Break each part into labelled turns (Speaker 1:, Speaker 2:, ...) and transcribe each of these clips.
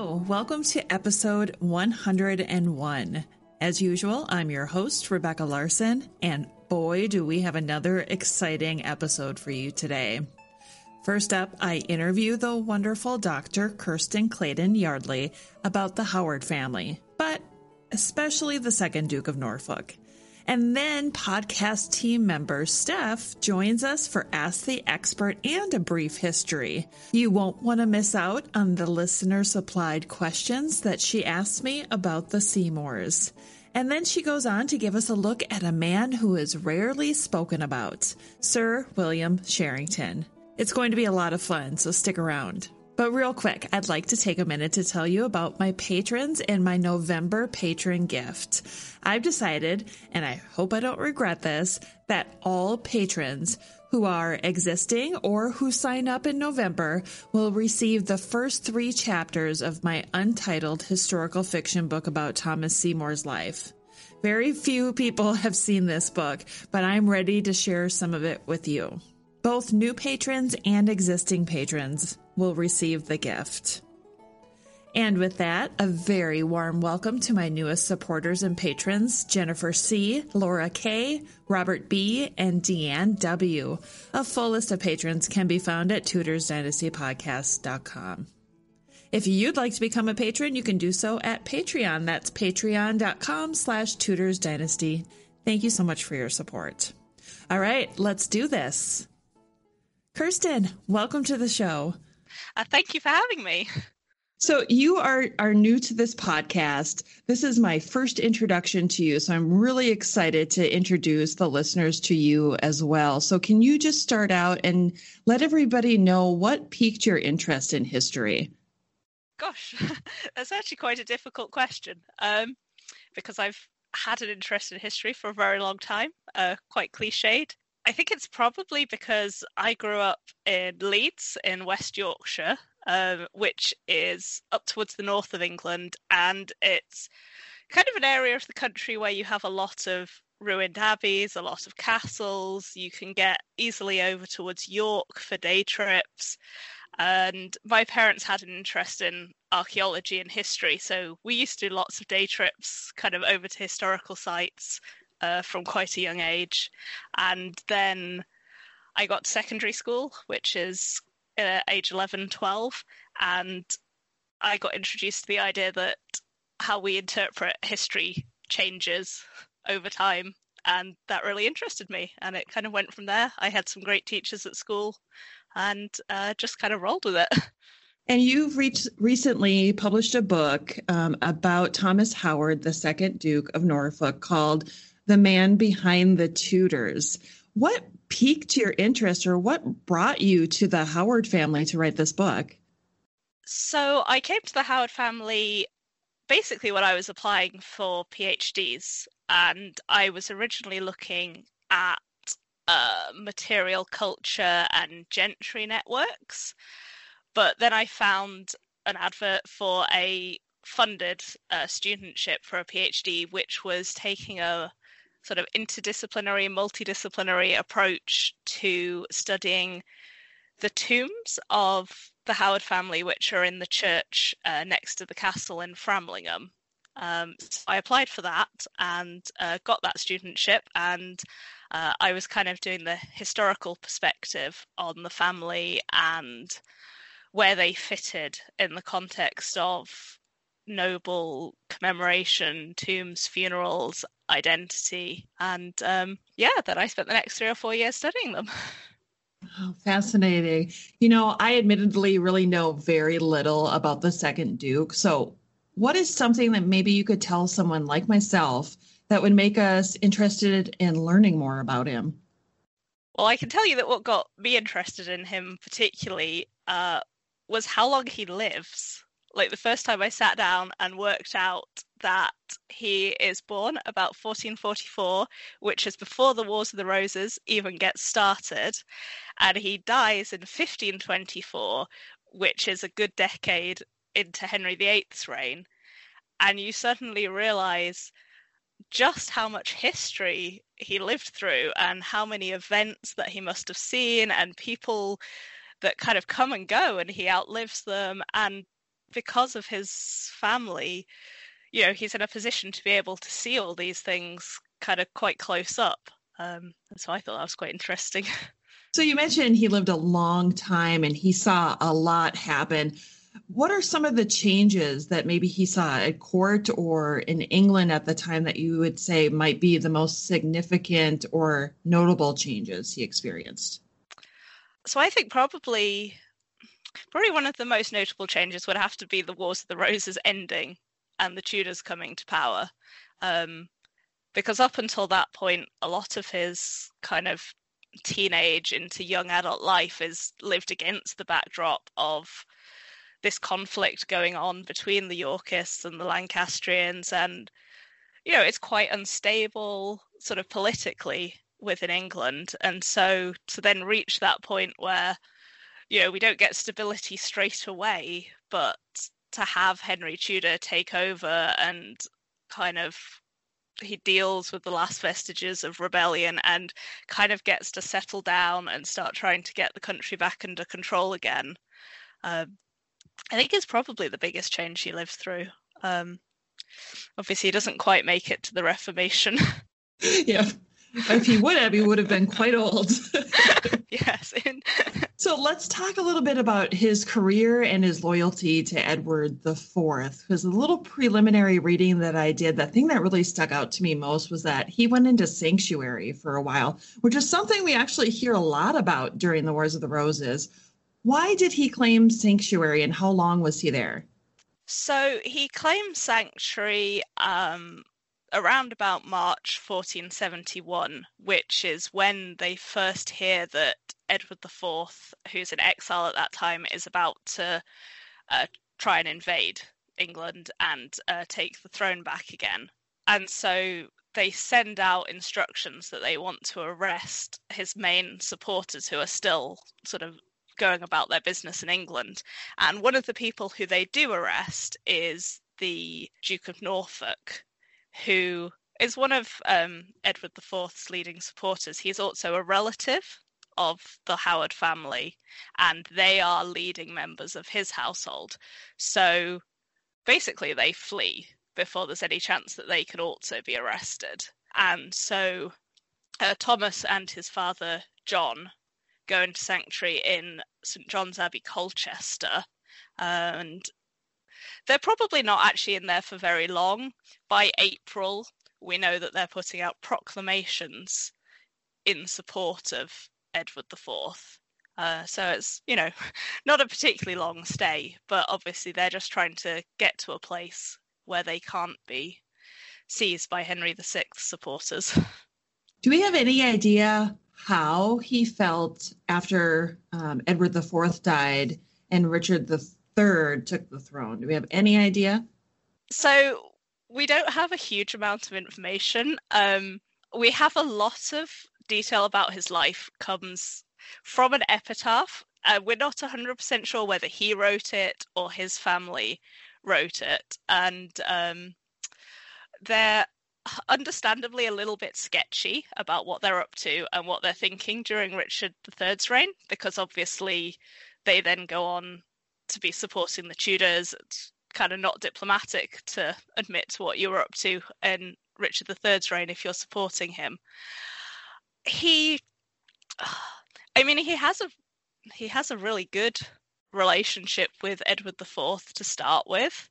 Speaker 1: Hello, welcome to episode 101. As usual, I'm your host, Rebecca Larson, and boy, do we have another exciting episode for you today. First up, I interview the wonderful Dr. Kirsten Clayton Yardley about the Howard family, but especially the second Duke of Norfolk. And then podcast team member Steph joins us for Ask the Expert and a brief history. You won't want to miss out on the listener-supplied questions that she asked me about the Seymours. And then she goes on to give us a look at a man who is rarely spoken about, Sir William Sherrington. It's going to be a lot of fun, so stick around. But real quick, I'd like to take a minute to tell you about my patrons and my November patron gift. I've decided, and I hope I don't regret this, that all patrons who are existing or who sign up in November will receive the first 3 chapters of my untitled historical fiction book about Thomas Seymour's life. Very few people have seen this book, but I'm ready to share some of it with you. Both new patrons and existing patrons will receive the gift. And with that, a very warm welcome to my newest supporters and patrons, Jennifer C., Laura K., Robert B., and Deanne W. A full list of patrons can be found at tutorsdynastypodcast.com. If you'd like to become a patron, you can do so at Patreon. That's patreon.com/tutorsdynasty. Thank you so much for your support. All right, let's do this. Kirsten, welcome to the show.
Speaker 2: Thank you for having me.
Speaker 1: So you are new to this podcast. This is my first introduction to you, so I'm really excited to introduce the listeners to you as well. So can you just start out and let everybody know what piqued your interest in history?
Speaker 2: Gosh, that's actually quite a difficult question because I've had an interest in history for a very long time, quite cliched. I think it's probably because I grew up in Leeds in West Yorkshire, which is up towards the north of England, and it's kind of an area of the country where you have a lot of ruined abbeys, a lot of castles. You can get easily over towards York for day trips, and my parents had an interest in archaeology and history, so we used to do lots of day trips kind of over to historical sites from quite a young age. And then I got to secondary school, which is age 11, 12, and I got introduced to the idea that how we interpret history changes over time, and that really interested me, and it kind of went from there. I had some great teachers at school and just kind of rolled with it.
Speaker 1: And you've recently published a book about Thomas Howard, the second Duke of Norfolk, called The Man Behind the Tudors. What piqued your interest, or what brought you to the Howard family to write this book?
Speaker 2: So I came to the Howard family basically when I was applying for PhDs, and I was originally looking at material culture and gentry networks, but then I found an advert for a funded studentship for a PhD, which was taking a sort of interdisciplinary, multidisciplinary approach to studying the tombs of the Howard family, which are in the church next to the castle in Framlingham. So I applied for that and got that studentship, and I was kind of doing the historical perspective on the family and where they fitted in the context of noble commemoration, tombs, funerals, identity, and then I spent the next 3 or 4 years studying them.
Speaker 1: Oh, fascinating. You know, I admittedly really know very little about the second Duke. So what is something that maybe you could tell someone like myself that would make us interested in learning more about him?
Speaker 2: Well, I can tell you that what got me interested in him particularly was how long he lives. Like, the first time I sat down and worked out that he is born about 1444, which is before the Wars of the Roses even get started, and he dies in 1524, which is a good decade into Henry VIII's reign, and you suddenly realise just how much history he lived through and how many events that he must have seen and people that kind of come and go and he outlives them. And because of his family, he's in a position to be able to see all these things kind of quite close up. And so I thought that was quite interesting.
Speaker 1: So you mentioned he lived a long time and he saw a lot happen. What are some of the changes that maybe he saw at court or in England at the time that you would say might be the most significant or notable changes he experienced?
Speaker 2: So I think probably one of the most notable changes would have to be the Wars of the Roses ending and the Tudors coming to power. Because up until that point, a lot of his kind of teenage into young adult life is lived against the backdrop of this conflict going on between the Yorkists and the Lancastrians, and it's quite unstable sort of politically within England. And so to then reach that point where we don't get stability straight away, but to have Henry Tudor take over and kind of he deals with the last vestiges of rebellion and kind of gets to settle down and start trying to get the country back under control again. I think is probably the biggest change he lived through. Obviously, he doesn't quite make it to the Reformation.
Speaker 1: Yeah, if he would have been quite old.
Speaker 2: Yes.
Speaker 1: So let's talk a little bit about his career and his loyalty to Edward IV. Because a little preliminary reading that I did, the thing that really stuck out to me most was that he went into sanctuary for a while, which is something we actually hear a lot about during the Wars of the Roses. Why did he claim sanctuary and how long was he there?
Speaker 2: So he claimed sanctuary around about March 1471, which is when they first hear that Edward IV, who's in exile at that time, is about to try and invade England and take the throne back again. And so they send out instructions that they want to arrest his main supporters who are still sort of going about their business in England. And one of the people who they do arrest is the Duke of Norfolk, who is one of Edward IV's leading supporters. He's also a relative of the Howard family, and they are leading members of his household. So basically they flee before there's any chance that they can also be arrested. And so Thomas and his father, John, go into sanctuary in St. John's Abbey, Colchester, and they're probably not actually in there for very long. By April, we know that they're putting out proclamations in support of Edward IV. So it's, not a particularly long stay, but obviously they're just trying to get to a place where they can't be seized by Henry VI supporters.
Speaker 1: Do we have any idea how he felt after Edward IV died and Richard III took the throne? Do we have any idea?
Speaker 2: So we don't have a huge amount of information. We have a lot of detail about his life comes from an epitaph. We're not 100% sure whether he wrote it or his family wrote it. And they're understandably a little bit sketchy about what they're up to and what they're thinking during Richard III's reign, because obviously they then go on to be supporting the Tudors. It's kind of not diplomatic to admit what you were up to in Richard III's reign if you're supporting him. He has a really good relationship with Edward IV to start with.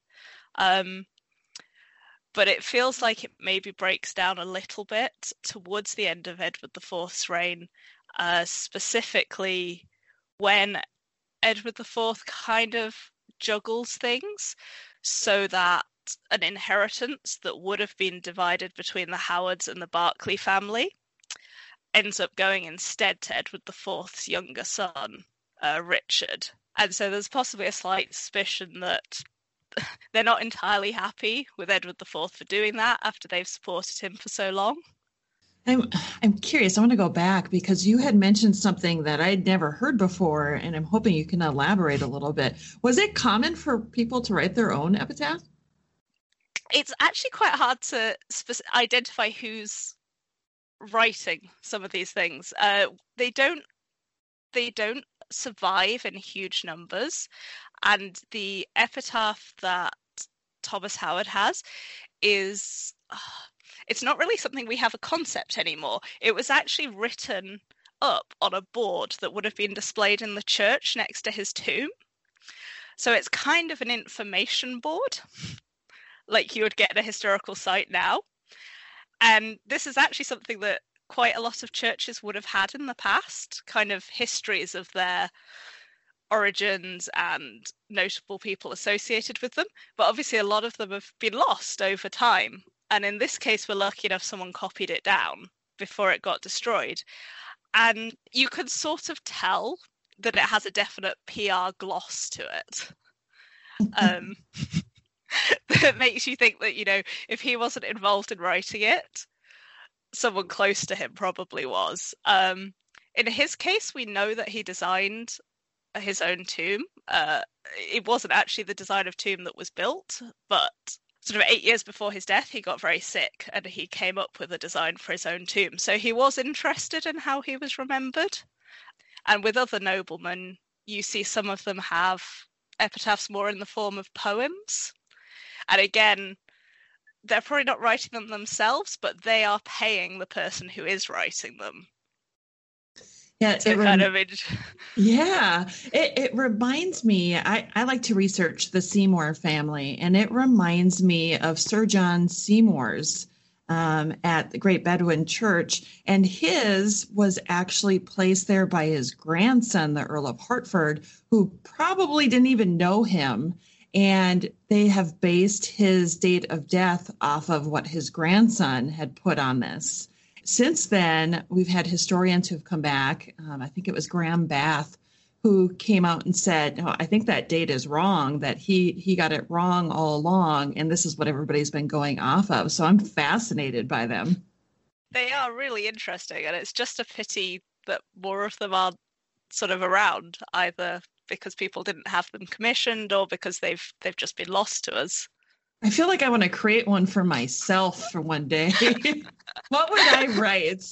Speaker 2: But it feels like it maybe breaks down a little bit towards the end of Edward IV's reign, specifically when Edward IV kind of juggles things so that an inheritance that would have been divided between the Howards and the Berkeley family ends up going instead to Edward IV's younger son, Richard. And so there's possibly a slight suspicion that they're not entirely happy with Edward IV for doing that after they've supported him for so long.
Speaker 1: I'm curious. I want to go back because you had mentioned something that I'd never heard before, and I'm hoping you can elaborate a little bit. Was it common for people to write their own epitaph?
Speaker 2: It's actually quite hard to identify who's writing some of these things. They don't survive in huge numbers, And the epitaph that Thomas Howard has is it's not really something we have a concept anymore. It was actually written up on a board that would have been displayed in the church next to his tomb. So it's kind of an information board, like you would get at a historical site now. And this is actually something that quite a lot of churches would have had in the past, kind of histories of their origins and notable people associated with them. But obviously a lot of them have been lost over time. And in this case, we're lucky enough someone copied it down before it got destroyed. And you can sort of tell that it has a definite PR gloss to it. That makes you think that, you know, if he wasn't involved in writing it, someone close to him probably was. In his case, we know that he designed his own tomb. It wasn't actually the design of tomb that was built, but sort of 8 years before his death, he got very sick and he came up with a design for his own tomb. So he was interested in how he was remembered. And with other noblemen, you see some of them have epitaphs more in the form of poems. And again, they're probably not writing them themselves, but they are paying the person who is writing them.
Speaker 1: Yeah, it reminds me, I like to research the Seymour family, and it reminds me of Sir John Seymour's at the Great Bedouin Church, and his was actually placed there by his grandson, the Earl of Hertford, who probably didn't even know him, and they have based his date of death off of what his grandson had put on this. Since then, we've had historians who've come back. I think it was Graham Bath who came out and said, "No, I think that date is wrong, that he got it wrong all along, and this is what everybody's been going off of." So I'm fascinated by them.
Speaker 2: They are really interesting, and it's just a pity that more of them aren't sort of around, either because people didn't have them commissioned or because they've just been lost to us.
Speaker 1: I feel like I want to create one for myself for one day. What would I write?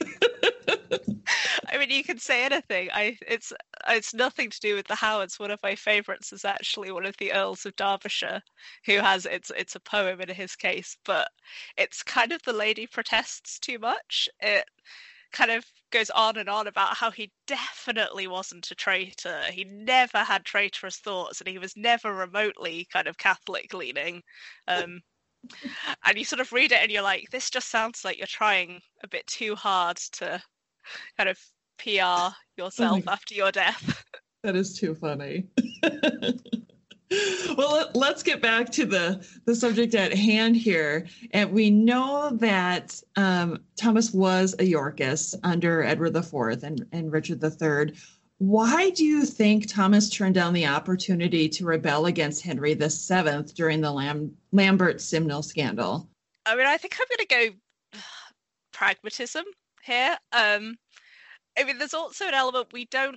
Speaker 2: I mean, you can say anything. It's nothing to do with the Howards. One of my favourites is actually one of the Earls of Derbyshire, who has it's a poem in his case, but it's kind of the lady protests too much. It kind of goes on and on about how he definitely wasn't a traitor. He never had traitorous thoughts, and he was never remotely kind of Catholic leaning. And you sort of read it and you're like, this just sounds like you're trying a bit too hard to kind of PR yourself after your death.
Speaker 1: That is too funny. Well, let's get back to the subject at hand here. And we know that Thomas was a Yorkist under Edward IV and Richard III. Why do you think Thomas turned down the opportunity to rebel against Henry VII during the Lambert Simnel scandal?
Speaker 2: I mean, I think I'm going to go pragmatism here. I mean, there's also an element we don't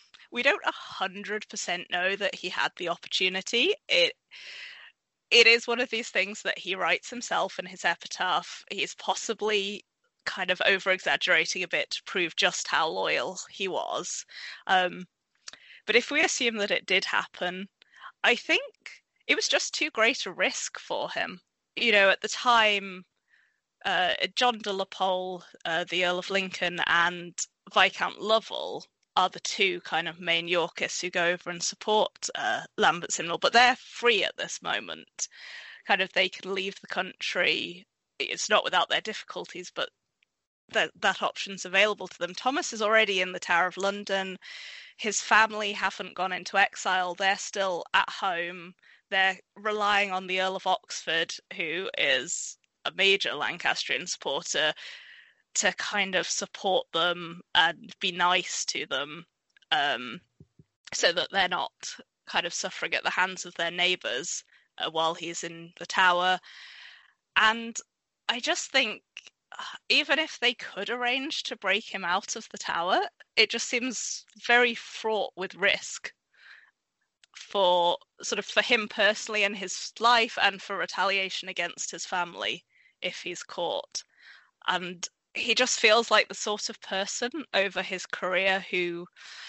Speaker 2: 100% know that he had the opportunity. It is one of these things that he writes himself in his epitaph. He's possibly kind of over-exaggerating a bit to prove just how loyal he was. But if we assume that it did happen, I think it was just too great a risk for him. You know, at the time, John de la Pole, the Earl of Lincoln, and Viscount Lovell are the two kind of main Yorkists who go over and support Lambert Simnel, but they're free at this moment. Kind of they can leave the country. It's not without their difficulties, but that option's available to them. Thomas is already in the Tower of London. His family haven't gone into exile. They're still at home. They're relying on the Earl of Oxford, who is a major Lancastrian supporter, to kind of support them and be nice to them, so that they're not kind of suffering at the hands of their neighbours while he's in the Tower. And I just think even if they could arrange to break him out of the Tower, it just seems very fraught with risk for him personally and his life, and for retaliation against his family if he's caught. And he just feels like the sort of person over his career who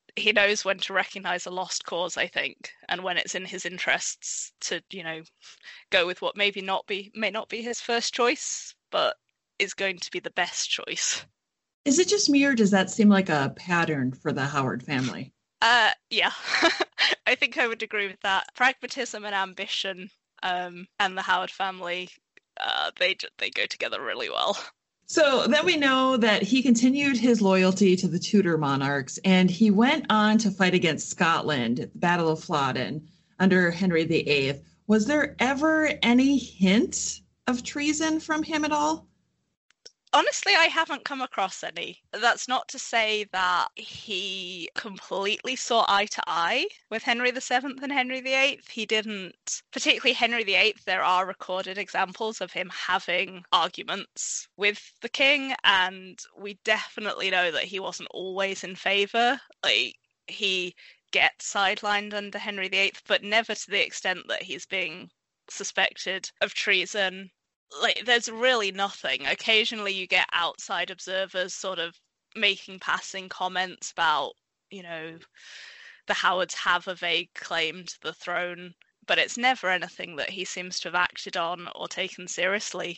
Speaker 2: he knows when to recognize a lost cause, I think, and when it's in his interests to, go with what may not be his first choice, but is going to be the best choice.
Speaker 1: Is it just me, or does that seem like a pattern for the Howard family?
Speaker 2: Yeah, I think I would agree with that. Pragmatism and ambition, and the Howard family, they go together really well.
Speaker 1: So then we know that he continued his loyalty to the Tudor monarchs, and he went on to fight against Scotland at the Battle of Flodden under Henry VIII. Was there ever any hint of treason from him at all?
Speaker 2: Honestly, I haven't come across any. That's not to say that he completely saw eye to eye with Henry VII and Henry VIII. He didn't, particularly Henry VIII, there are recorded examples of him having arguments with the king, and we definitely know that he wasn't always in favour. Like, he gets sidelined under Henry VIII, but never to the extent that he's being suspected of treason. Like, there's really nothing. Occasionally you get outside observers sort of making passing comments about, the Howards have a vague claim to the throne, but it's never anything that he seems to have acted on or taken seriously.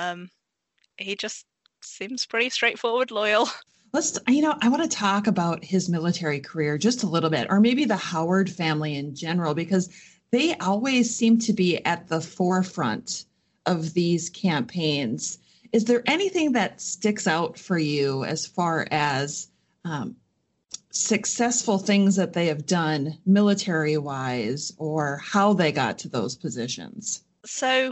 Speaker 2: He just seems pretty straightforward, loyal.
Speaker 1: I want to talk about his military career just a little bit, or maybe the Howard family in general, because they always seem to be at the forefront of these campaigns. Is there anything that sticks out for you as far as successful things that they have done military-wise, or how they got to those positions?
Speaker 2: So,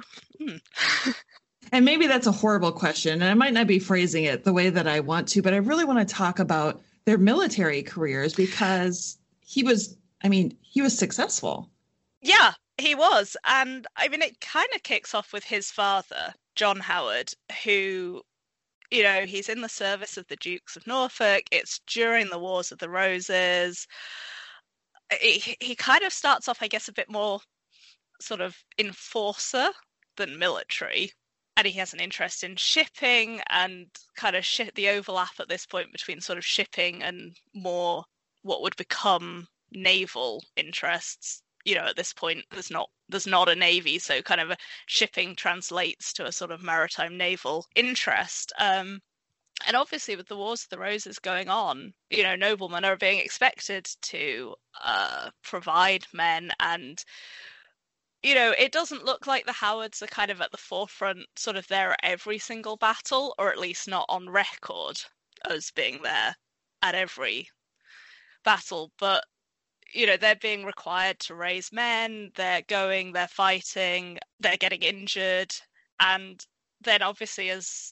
Speaker 1: and maybe that's a horrible question, and I might not be phrasing it the way that I want to, but I really want to talk about their military careers, because he was successful.
Speaker 2: Yeah, he was. And I mean, it kind of kicks off with his father, John Howard, who, he's in the service of the Dukes of Norfolk. It's during the Wars of the Roses. He kind of starts off, I guess, a bit more sort of enforcer than military. And he has an interest in shipping and kind of the overlap at this point between sort of shipping and more what would become naval interests. At this point, there's not a navy, so kind of shipping translates to a sort of maritime naval interest. And obviously, with the Wars of the Roses going on, noblemen are being expected to provide men, and it doesn't look like the Howards are kind of at the forefront, sort of there at every single battle, or at least not on record as being there at every battle, but they're being required to raise men, they're fighting, they're getting injured. And then obviously as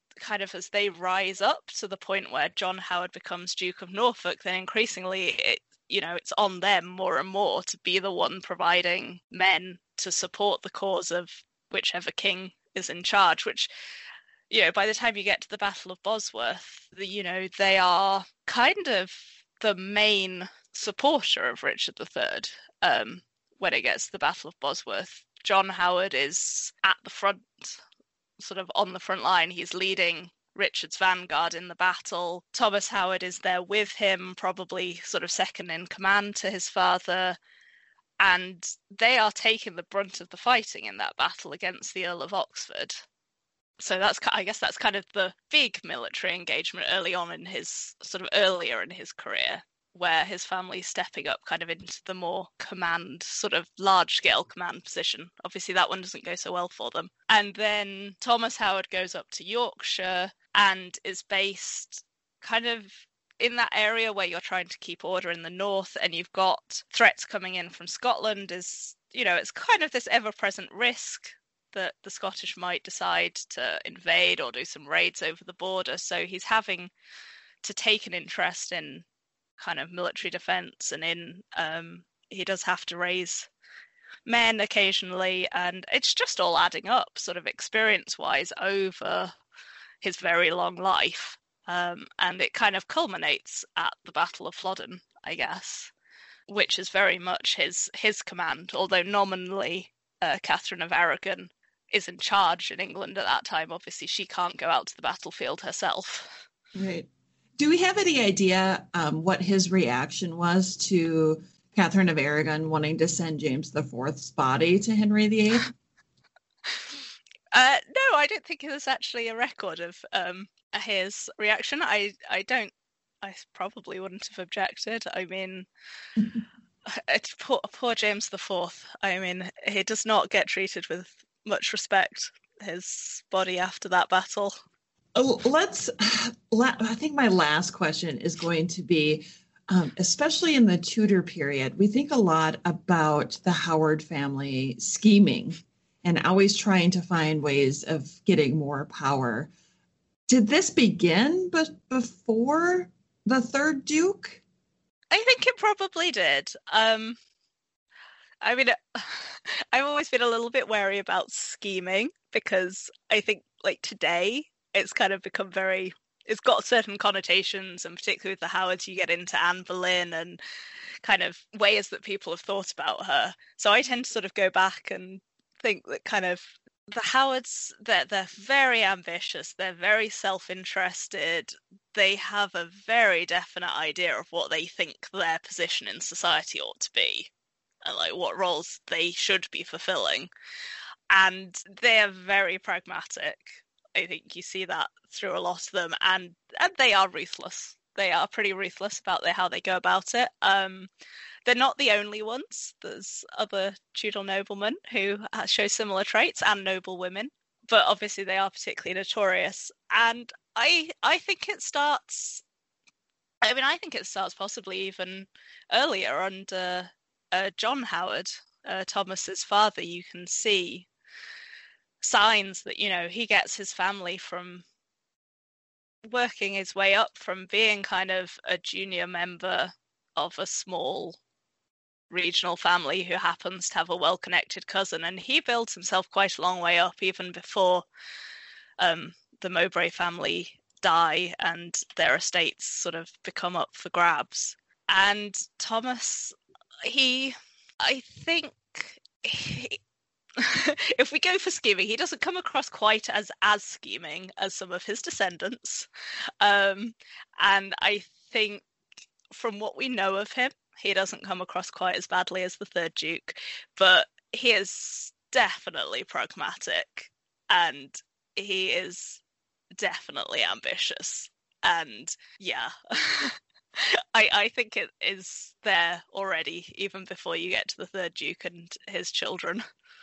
Speaker 2: they rise up to the point where John Howard becomes Duke of Norfolk, then increasingly it's on them more and more to be the one providing men to support the cause of whichever king is in charge, which, by the time you get to the Battle of Bosworth, they are kind of the main supporter of Richard III when it gets to the Battle of Bosworth. John Howard is at the front, sort of on the front line. He's leading Richard's vanguard in the battle. Thomas Howard is there with him, probably sort of second in command to his father, and they are taking the brunt of the fighting in that battle against the Earl of Oxford. So I guess that's kind of the big military engagement earlier in his career, where his family's stepping up kind of into the more command, sort of large-scale command position. Obviously, that one doesn't go so well for them. And then Thomas Howard goes up to Yorkshire and is based kind of in that area where you're trying to keep order in the north, and you've got threats coming in from Scotland. It's kind of this ever-present risk that the Scottish might decide to invade or do some raids over the border. So he's having to take an interest in kind of military defense, and he does have to raise men occasionally, and it's just all adding up sort of experience-wise over his very long life. And it kind of culminates at the Battle of Flodden, I guess, which is very much his command, although nominally Catherine of Aragon is in charge in England at that time. Obviously, she can't go out to the battlefield herself.
Speaker 1: Right. Do we have any idea what his reaction was to Catherine of Aragon wanting to send James IV body to Henry VIII?
Speaker 2: No, I don't think there's actually a record of his reaction. I probably wouldn't have objected. I mean, poor James IV. I mean, he does not get treated with much respect. His body after that battle.
Speaker 1: Oh, I think my last question is going to be, especially in the Tudor period, we think a lot about the Howard family scheming and always trying to find ways of getting more power. Did this begin before the third Duke?
Speaker 2: I think it probably did. I mean, I've always been a little bit wary about scheming because I think, like, today it's kind of become it's got certain connotations, and particularly with the Howards, you get into Anne Boleyn and kind of ways that people have thought about her. So I tend to sort of go back and think that kind of the Howards, they're very ambitious, they're very self-interested, they have a very definite idea of what they think their position in society ought to be, and like what roles they should be fulfilling. And they're very pragmatic. I think you see that through a lot of them, and they are ruthless. They are pretty ruthless about how they go about it. They're not the only ones. There's other Tudor noblemen who show similar traits, and noble women, but obviously they are particularly notorious. And I think it starts. I mean, I think it starts possibly even earlier under John Howard, Thomas's father. You can see signs that, you know, he gets his family from working his way up from being kind of a junior member of a small regional family who happens to have a well-connected cousin, and he builds himself quite a long way up even before the Mowbray family die and their estates sort of become up for grabs. And Thomas, I think if we go for scheming, he doesn't come across quite as scheming as some of his descendants. And I think from what we know of him, he doesn't come across quite as badly as the third Duke, but he is definitely pragmatic, and he is definitely ambitious. And yeah, I think it is there already, even before you get to the third Duke and his children.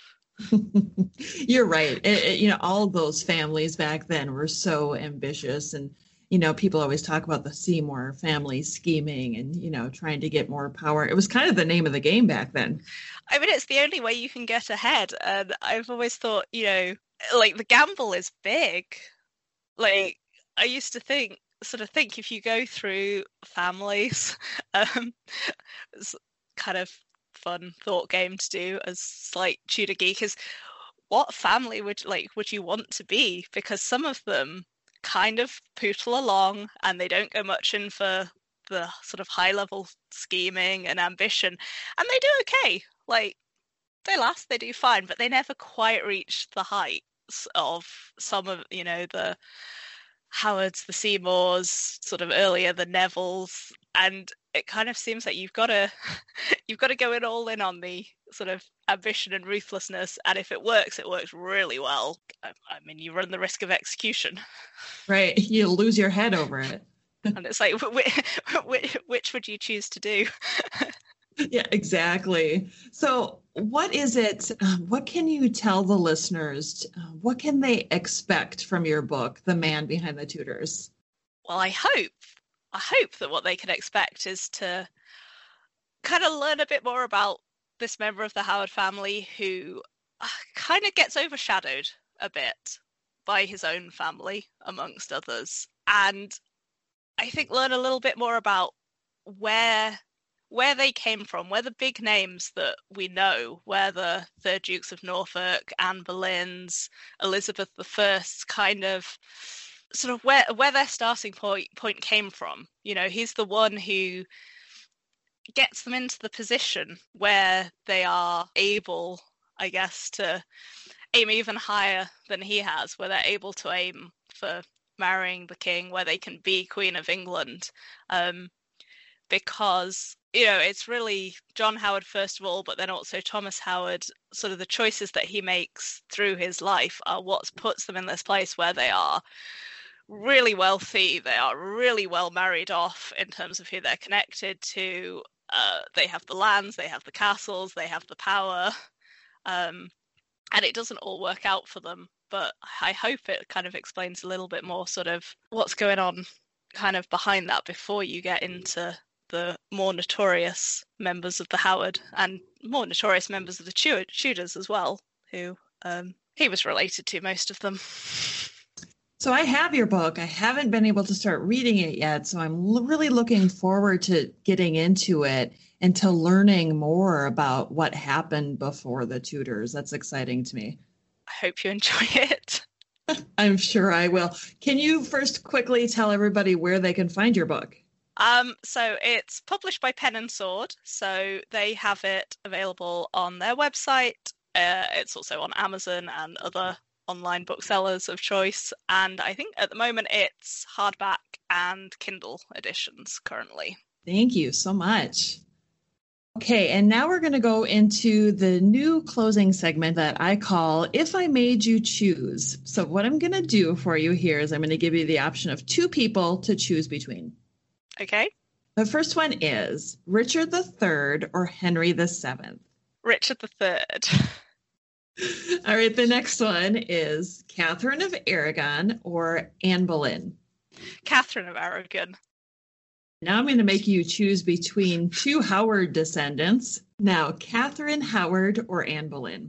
Speaker 1: You're right. All those families back then were so ambitious, and people always talk about the Seymour family scheming and trying to get more power. It was kind of the name of the game back then.
Speaker 2: I mean, it's the only way you can get ahead, and I've always thought, like, the gamble is big. Like, I used to think if you go through families, it's kind of fun thought game to do as like Tudor geek, is what family would you want to be? Because some of them kind of pootle along and they don't go much in for the sort of high level scheming and ambition, and they do okay. Like, they they do fine, but they never quite reach the heights of some of the Howards, the Seymours, sort of earlier the Nevilles, and it kind of seems like you've got to go all in on the sort of ambition and ruthlessness, and if it works really well. I mean, you run the risk of execution.
Speaker 1: Right, you lose your head over it.
Speaker 2: And it's like, which would you choose to do?
Speaker 1: Yeah, exactly. So what is it? What can you tell the listeners? What can they expect from your book, The Man Behind the Tudors?
Speaker 2: Well, I hope that what they can expect is to kind of learn a bit more about this member of the Howard family who kind of gets overshadowed a bit by his own family, amongst others. And I think learn a little bit more about where they came from, where the big names that we know, where the third Dukes of Norfolk, Anne Boleyn's, Elizabeth I's, kind of sort of where their starting point came from. He's the one who gets them into the position where they are able, I guess, to aim even higher than he has, where they're able to aim for marrying the king, where they can be Queen of England, because it's really John Howard first of all, but then also Thomas Howard. Sort of the choices that he makes through his life are what puts them in this place where they are really wealthy, they are really well married off in terms of who they're connected to. They have the lands, they have the castles, they have the power, and it doesn't all work out for them. But I hope it kind of explains a little bit more sort of what's going on kind of behind that before you get into the more notorious members of the Howard and more notorious members of the Tudors as well, who he was related to, most of them.
Speaker 1: So I have your book. I haven't been able to start reading it yet, so I'm really looking forward to getting into it and to learning more about what happened before the Tudors. That's exciting to me.
Speaker 2: I hope you enjoy it.
Speaker 1: I'm sure I will. Can you first quickly tell everybody where they can find your book?
Speaker 2: So it's published by Pen and Sword, so they have it available on their website. It's also on Amazon and other online booksellers of choice, and I think at the moment it's hardback and Kindle editions currently.
Speaker 1: Thank you so much. Okay, and now we're going to go into the new closing segment that I call If I Made You Choose. So what I'm going to do for you here is I'm going to give you the option of two people to choose between.
Speaker 2: Okay.
Speaker 1: The first one is Richard III or Henry VII?
Speaker 2: Richard III.
Speaker 1: All right, the next one is Catherine of Aragon or Anne Boleyn?
Speaker 2: Catherine of Aragon.
Speaker 1: Now I'm going to make you choose between two Howard descendants. Now, Catherine Howard or Anne Boleyn?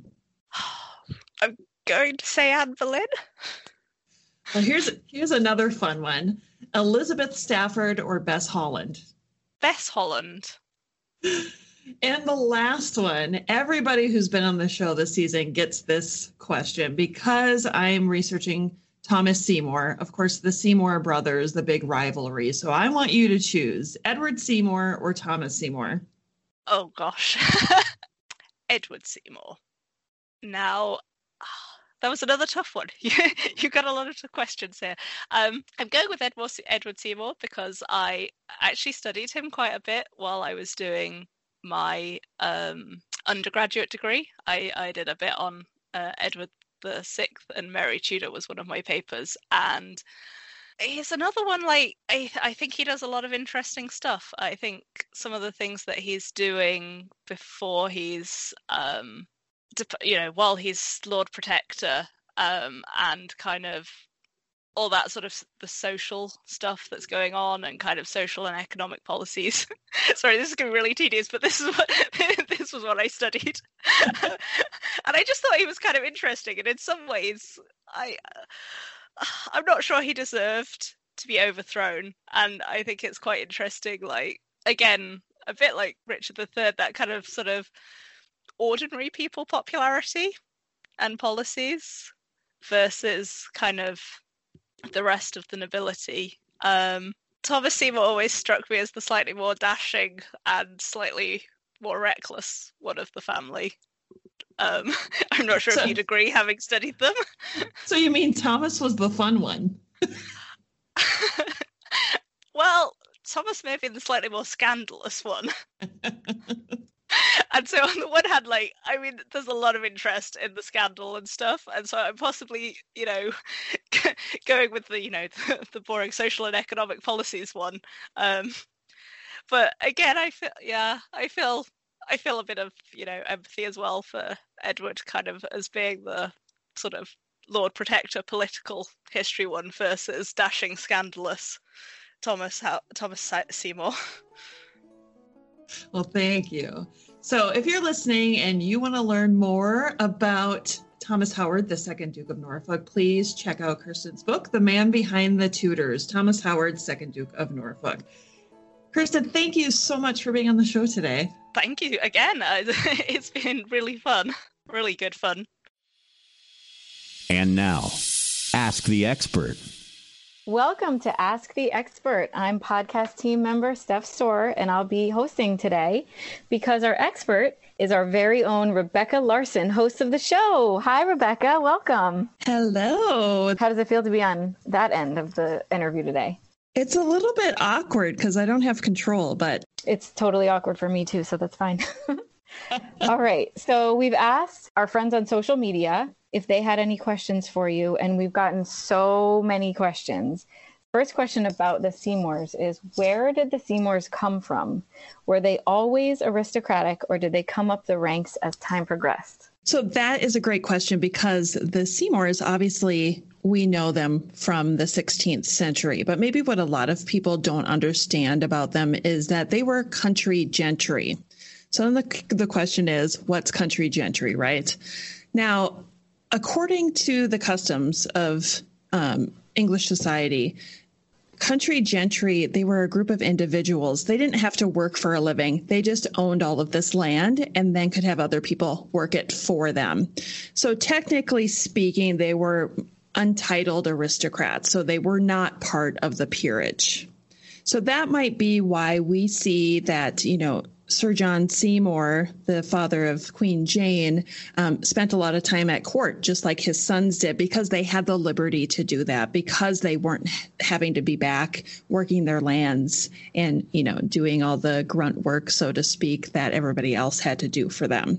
Speaker 2: I'm going to say Anne Boleyn.
Speaker 1: Well, here's another fun one. Elizabeth Stafford or Bess Holland?
Speaker 2: Bess Holland.
Speaker 1: And the last one, everybody who's been on the show this season gets this question because I'm researching Thomas Seymour. Of course, the Seymour brothers, the big rivalry. So I want you to choose Edward Seymour or Thomas Seymour.
Speaker 2: Oh, gosh. Edward Seymour. Now, that was another tough one. You got a lot of questions here. I'm going with Edward Seymour because I actually studied him quite a bit while I was doing my undergraduate degree. I did a bit on Edward VI, and Mary Tudor was one of my papers, and he's another one. Like I think he does a lot of interesting stuff. I think some of the things that he's doing before he's while he's Lord Protector, and kind of all that sort of the social stuff that's going on and kind of social and economic policies. Sorry, this is going to be really tedious, but this was what I studied. And I just thought he was kind of interesting. And in some ways, I'm not sure he deserved to be overthrown. And I think it's quite interesting, like, again, a bit like Richard III, that kind of sort of ordinary people popularity and policies versus kind of the rest of the nobility. Thomas Seymour always struck me as the slightly more dashing and slightly more reckless one of the family. I'm not sure if you'd agree, having studied them.
Speaker 1: So you mean Thomas was the fun one?
Speaker 2: Well, Thomas may have been the slightly more scandalous one. And so on the one hand, like, I mean, there's a lot of interest in the scandal and stuff. And so I'm possibly, going with the boring social and economic policies one. But again, I feel a bit of, empathy as well for Edward, kind of as being the sort of Lord Protector political history one versus dashing, scandalous Thomas Seymour.
Speaker 1: Well, thank you. So if you're listening and you want to learn more about Thomas Howard, the second Duke of Norfolk, please check out Kirsten's book, The Man Behind the Tudors, Thomas Howard, second Duke of Norfolk. Kirsten, thank you so much for being on the show today.
Speaker 2: Thank you again. It's been really fun, really good fun.
Speaker 3: And now, Ask the Expert. Welcome to Ask the Expert. I'm podcast team member Steph Storr, and I'll be hosting today because our expert is our very own Rebecca Larson, host of the show. Hi, Rebecca. Welcome.
Speaker 1: Hello.
Speaker 3: How does it feel to be on that end of the interview today?
Speaker 1: It's a little bit awkward because I don't have control, but
Speaker 3: it's totally awkward for me too, so that's fine. All right. So we've asked our friends on social media if they had any questions for you, and we've gotten so many questions. First question about the Seymours is, where did the Seymours come from? Were they always aristocratic, or did they come up the ranks as time progressed?
Speaker 1: So that is a great question, because the Seymours, obviously, we know them from the 16th century, but maybe what a lot of people don't understand about them is that they were country gentry. So the question is, what's country gentry, right? Now, according to the customs of English society, country gentry, they were a group of individuals. They didn't have to work for a living. They just owned all of this land and then could have other people work it for them. So technically speaking, they were untitled aristocrats. So they were not part of the peerage. So that might be why we see that, Sir John Seymour, the father of Queen Jane, spent a lot of time at court, just like his sons did, because they had the liberty to do that, because they weren't having to be back working their lands and, doing all the grunt work, so to speak, that everybody else had to do for them.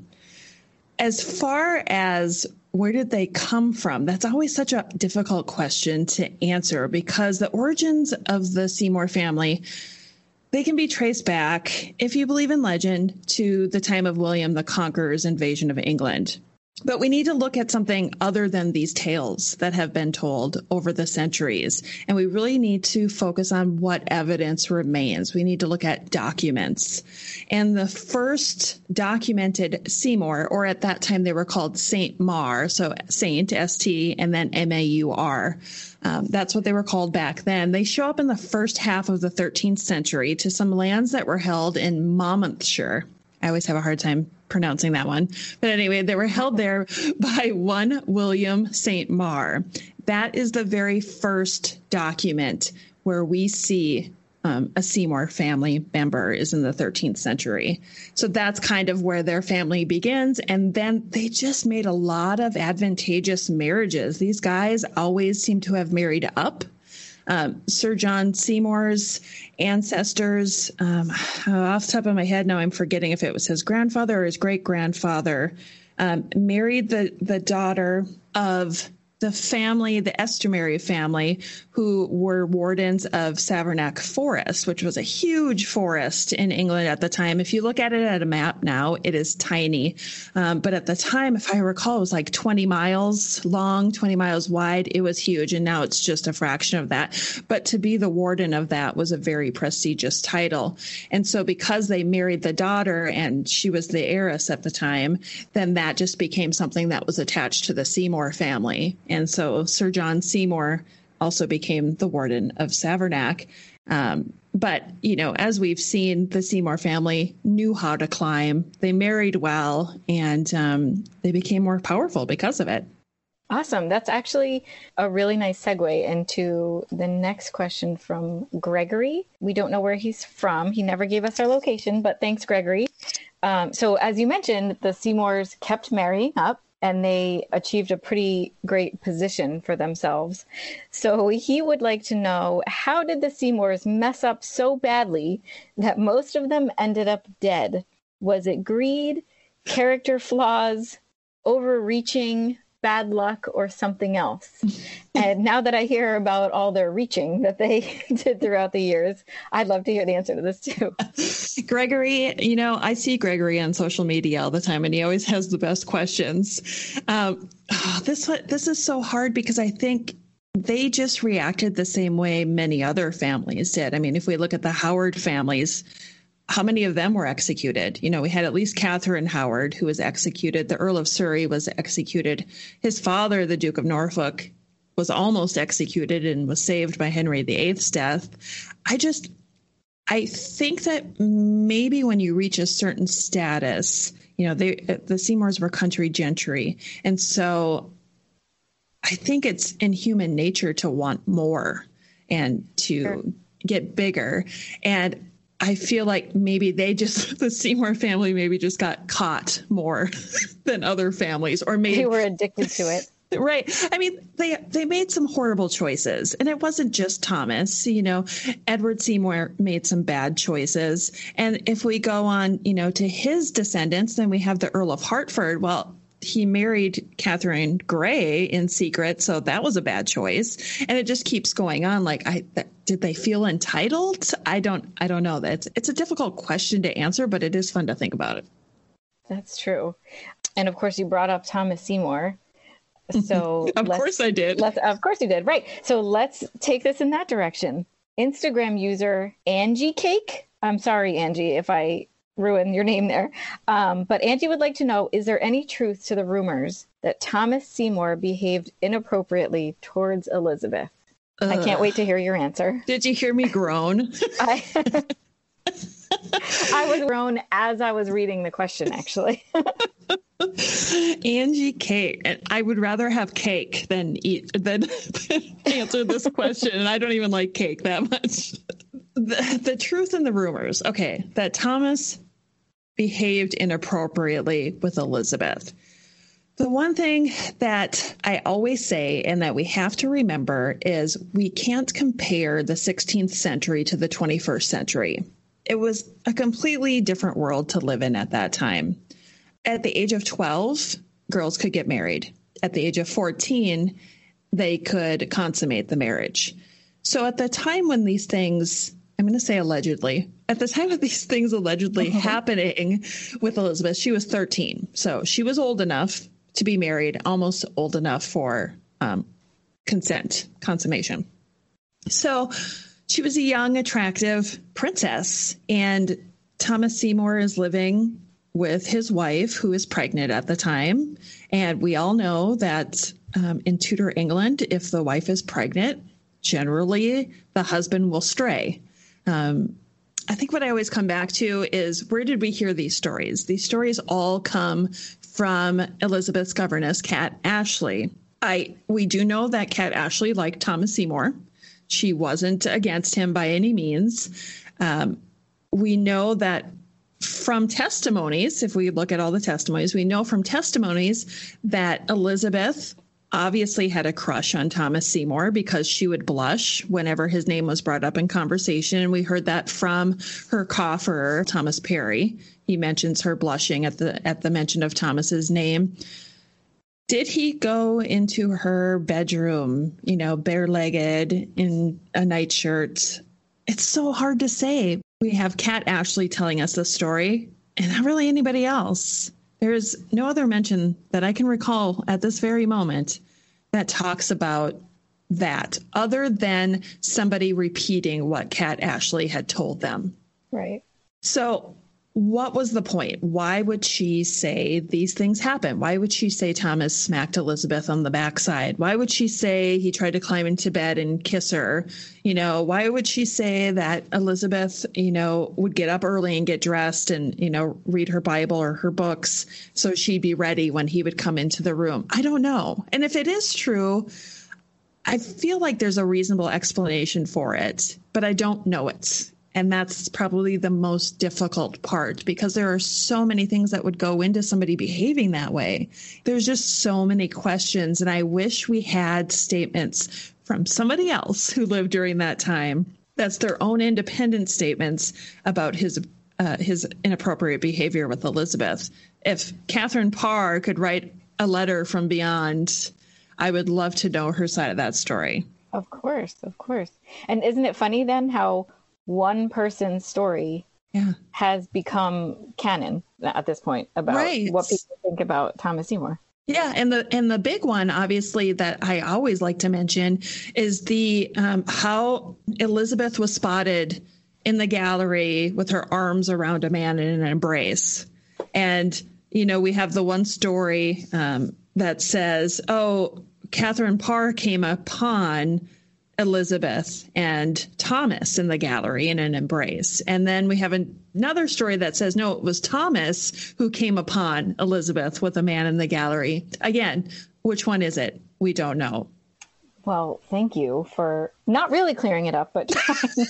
Speaker 1: As far as where did they come from? That's always such a difficult question to answer, because the origins of the Seymour family, they can be traced back, if you believe in legend, to the time of William the Conqueror's invasion of England. But we need to look at something other than these tales that have been told over the centuries. And we really need to focus on what evidence remains. We need to look at documents. And the first documented Seymour, or at that time they were called Saint Maur, so Saint, S-T, and then M-A-U-R. That's what they were called back then. They show up in the first half of the 13th century to some lands that were held in Monmouthshire. I always have a hard time pronouncing that one. But anyway, they were held there by one William Saint Maur. That is the very first document where we see a Seymour family member is in the 13th century. So that's kind of where their family begins. And then they just made a lot of advantageous marriages. These guys always seem to have married up. Sir John Seymour's ancestors, off the top of my head now, I'm forgetting if it was his grandfather or his great-grandfather, married the daughter of the family, the Estuary family, who were wardens of Savernake Forest, which was a huge forest in England at the time. If you look at it at a map now, it is tiny. But at the time, if I recall, it was like 20 miles long, 20 miles wide. It was huge. And now it's just a fraction of that. But to be the warden of that was a very prestigious title. And so because they married the daughter and she was the heiress at the time, then that just became something that was attached to the Seymour family. And so Sir John Seymour also became the warden of Savernake. But, as we've seen, the Seymour family knew how to climb. They married well, and they became more powerful because of it.
Speaker 3: Awesome. That's actually a really nice segue into the next question from Gregory. We don't know where he's from. He never gave us our location, but thanks, Gregory. So as you mentioned, the Seymours kept marrying up, and they achieved a pretty great position for themselves. So he would like to know, how did the Seymours mess up so badly that most of them ended up dead? Was it greed, character flaws, overreaching, bad luck, or something else? And now that I hear about all their reaching that they did throughout the years, I'd love to hear the answer to this too.
Speaker 1: Gregory, I see Gregory on social media all the time, and he always has the best questions. This is so hard, because I think they just reacted the same way many other families did. I mean, if we look at the Howard families, how many of them were executed? We had at least Catherine Howard, who was executed. The Earl of Surrey was executed. His father, the Duke of Norfolk, was almost executed and was saved by Henry VIII's death. I think that maybe when you reach a certain status, the Seymours were country gentry. And so I think it's in human nature to want more. and to get bigger. And I feel like maybe the Seymour family maybe just got caught more than other families, or maybe
Speaker 3: they were addicted to it.
Speaker 1: Right. I mean, they made some horrible choices, and it wasn't just Thomas. Edward Seymour made some bad choices. And if we go on, to his descendants, then we have the Earl of Hertford. Well, he married Catherine Grey in secret, so that was a bad choice. And it just keeps going on. Like, did they feel entitled? I don't know. It's a difficult question to answer, but it is fun to think about it.
Speaker 3: That's true. And of course, you brought up Thomas Seymour. So
Speaker 1: of course I did.
Speaker 3: Of course you did. Right. So let's take this in that direction. Instagram user Angie Cake. I'm sorry, Angie, if I ruin your name there. But Angie would like to know, is there any truth to the rumors that Thomas Seymour behaved inappropriately towards Elizabeth? I can't wait to hear your answer.
Speaker 1: Did you hear me groan?
Speaker 3: I was grown as I was reading the question, actually.
Speaker 1: Angie Cake. And I would rather have cake than answer this question. And I don't even like cake that much. The truth in the rumors. Okay. That Thomas behaved inappropriately with Elizabeth. The one thing that I always say and that we have to remember is we can't compare the 16th century to the 21st century. It was a completely different world to live in at that time. At the age of 12, girls could get married. At the age of 14, they could consummate the marriage. So at the time when these things, I'm going to say allegedly, at the time of these things allegedly happening with Elizabeth, she was 13. So she was old enough to be married, almost old enough for consummation. So she was a young, attractive princess, and Thomas Seymour is living with his wife, who is pregnant at the time. And we all know that in Tudor England, if the wife is pregnant, generally the husband will stray. I think what I always come back to is, where did we hear these stories? These stories all come from Elizabeth's governess, Kat Ashley. We do know that Kat Ashley liked Thomas Seymour. She wasn't against him by any means. We know that from testimonies, if we look at all the testimonies, we know from testimonies that Elizabeth obviously had a crush on Thomas Seymour because she would blush whenever his name was brought up in conversation. And we heard that from her cofferer, Thomas Parry. He mentions her blushing at the mention of Thomas's name. Did he go into her bedroom, bare-legged in a nightshirt? It's so hard to say. We have Kat Ashley telling us this story, and not really anybody else. There's no other mention that I can recall at this very moment that talks about that, other than somebody repeating what Kat Ashley had told them.
Speaker 3: Right.
Speaker 1: So what was the point? Why would she say these things happen? Why would she say Thomas smacked Elizabeth on the backside? Why would she say he tried to climb into bed and kiss her? Why would she say that Elizabeth, would get up early and get dressed and, read her Bible or her books so she'd be ready when he would come into the room? I don't know. And if it is true, I feel like there's a reasonable explanation for it, but I don't know it. And that's probably the most difficult part, because there are so many things that would go into somebody behaving that way. There's just so many questions. And I wish we had statements from somebody else who lived during that time. That's their own independent statements about his inappropriate behavior with Elizabeth. If Catherine Parr could write a letter from beyond, I would love to know her side of that story.
Speaker 3: Of course. And isn't it funny then how one person's story has become canon at this point about what people think about Thomas Seymour?
Speaker 1: Yeah, and the big one, obviously, that I always like to mention is the how Elizabeth was spotted in the gallery with her arms around a man in an embrace. And, we have the one story that says, Catherine Parr came upon Elizabeth and Thomas in the gallery in an embrace. And then we have another story that says, no, it was Thomas who came upon Elizabeth with a man in the gallery. Again, which one is it? We don't know.
Speaker 3: Well, thank you for not really clearing it up, but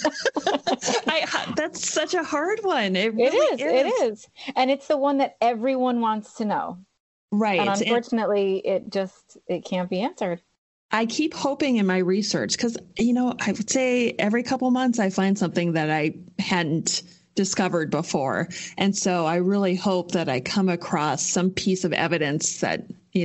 Speaker 1: That's such a hard one. It
Speaker 3: it
Speaker 1: really
Speaker 3: is. It is. And it's the one that everyone wants to know.
Speaker 1: Right.
Speaker 3: And unfortunately, it can't be answered.
Speaker 1: I keep hoping in my research because, I would say every couple months I find something that I hadn't discovered before. And so I really hope that I come across some piece of evidence that,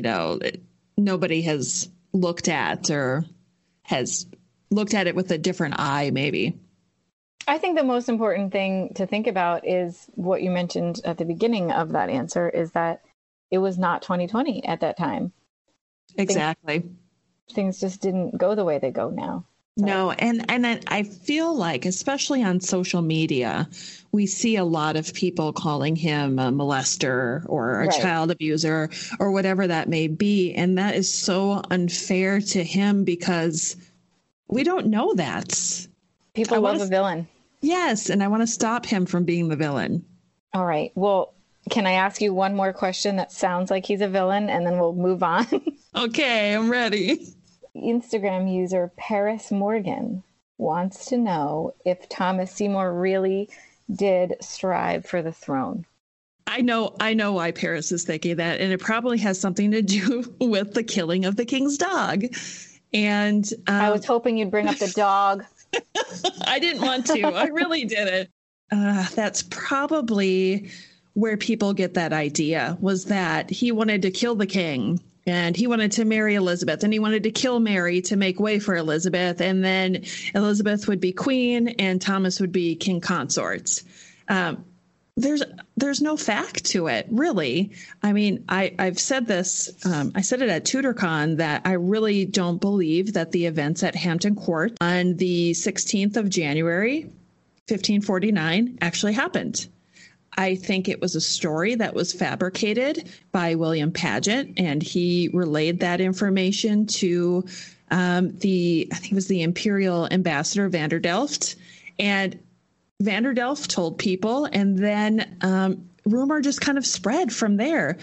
Speaker 1: nobody has looked at or has looked at it with a different eye, maybe.
Speaker 3: I think the most important thing to think about is what you mentioned at the beginning of that answer is that it was not 2020 at that time.
Speaker 1: Exactly.
Speaker 3: Things just didn't go the way they go now. So.
Speaker 1: No. And I feel like, especially on social media, we see a lot of people calling him a molester or a child abuser or whatever that may be. And that is so unfair to him because we don't know that.
Speaker 3: People love a villain.
Speaker 1: Yes. And I want to stop him from being the villain.
Speaker 3: All right. Well, can I ask you one more question that sounds like he's a villain and then we'll move on?
Speaker 1: Okay, I'm ready.
Speaker 3: Instagram user Paris Morgan wants to know if Thomas Seymour really did strive for the throne.
Speaker 1: I know why Paris is thinking that, and it probably has something to do with the killing of the king's dog. And
Speaker 3: I was hoping you'd bring up the dog.
Speaker 1: I didn't want to. I really didn't. That's probably where people get that idea, was that he wanted to kill the king. And he wanted to marry Elizabeth, and he wanted to kill Mary to make way for Elizabeth. And then Elizabeth would be queen and Thomas would be king consort. There's no fact to it, really. I mean, I've said this. I said it at TutorCon that I really don't believe that the events at Hampton Court on the 16th of January, 1549, actually happened. I think it was a story that was fabricated by William Paget, and he relayed that information to I think it was the Imperial Ambassador Vanderdelft, and Vanderdelft told people, and then rumor just kind of spread from there.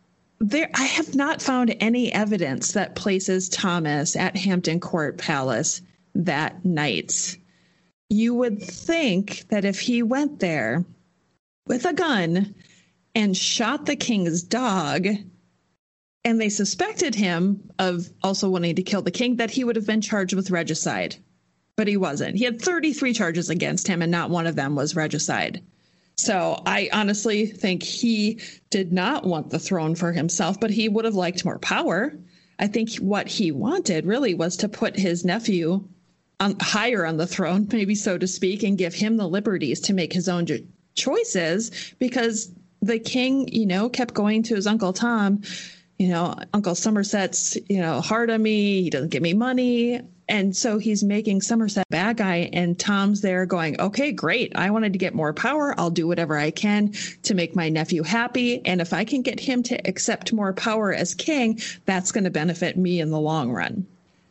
Speaker 1: I have not found any evidence that places Thomas at Hampton Court Palace that night. You would think that if he went there with a gun and shot the king's dog, and they suspected him of also wanting to kill the king, that he would have been charged with regicide. But he wasn't. He had 33 charges against him, and not one of them was regicide. So I honestly think he did not want the throne for himself, but he would have liked more power. I think what he wanted really was to put his nephew higher on the throne, maybe so to speak, and give him the liberties to make his own choices, because the king, kept going to his Uncle Tom, Uncle Somerset's, hard on me. He doesn't give me money. And so he's making Somerset bad guy, and Tom's there going, okay, great. I wanted to get more power. I'll do whatever I can to make my nephew happy. And if I can get him to accept more power as king, that's going to benefit me in the long run.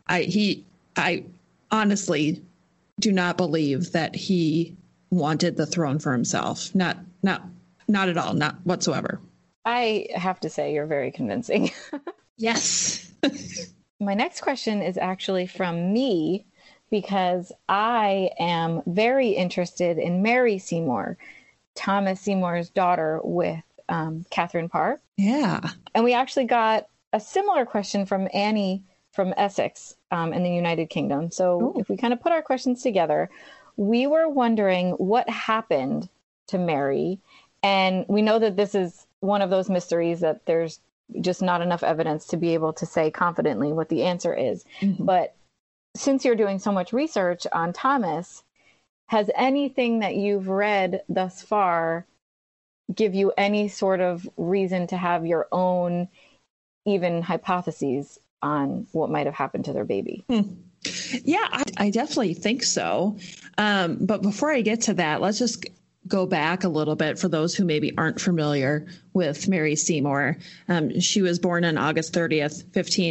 Speaker 1: I honestly do not believe that he wanted the throne for himself. Not at all. Not whatsoever.
Speaker 3: I have to say you're very convincing.
Speaker 1: Yes.
Speaker 3: My next question is actually from me, because I am very interested in Mary Seymour, Thomas Seymour's daughter with Catherine Parr.
Speaker 1: Yeah.
Speaker 3: And we actually got a similar question from Annie from Essex in the United Kingdom. So if we kind of put our questions together, we were wondering what happened to Mary. And we know that this is one of those mysteries that there's just not enough evidence to be able to say confidently what the answer is. Mm-hmm. But since you're doing so much research on Thomas, has anything that you've read thus far give you any sort of reason to have your own even hypotheses on what might have happened to their baby?
Speaker 1: Yeah, I definitely think so. But before I get to that, let's just go back a little bit for those who maybe aren't familiar with Mary Seymour. She was born on August 30th,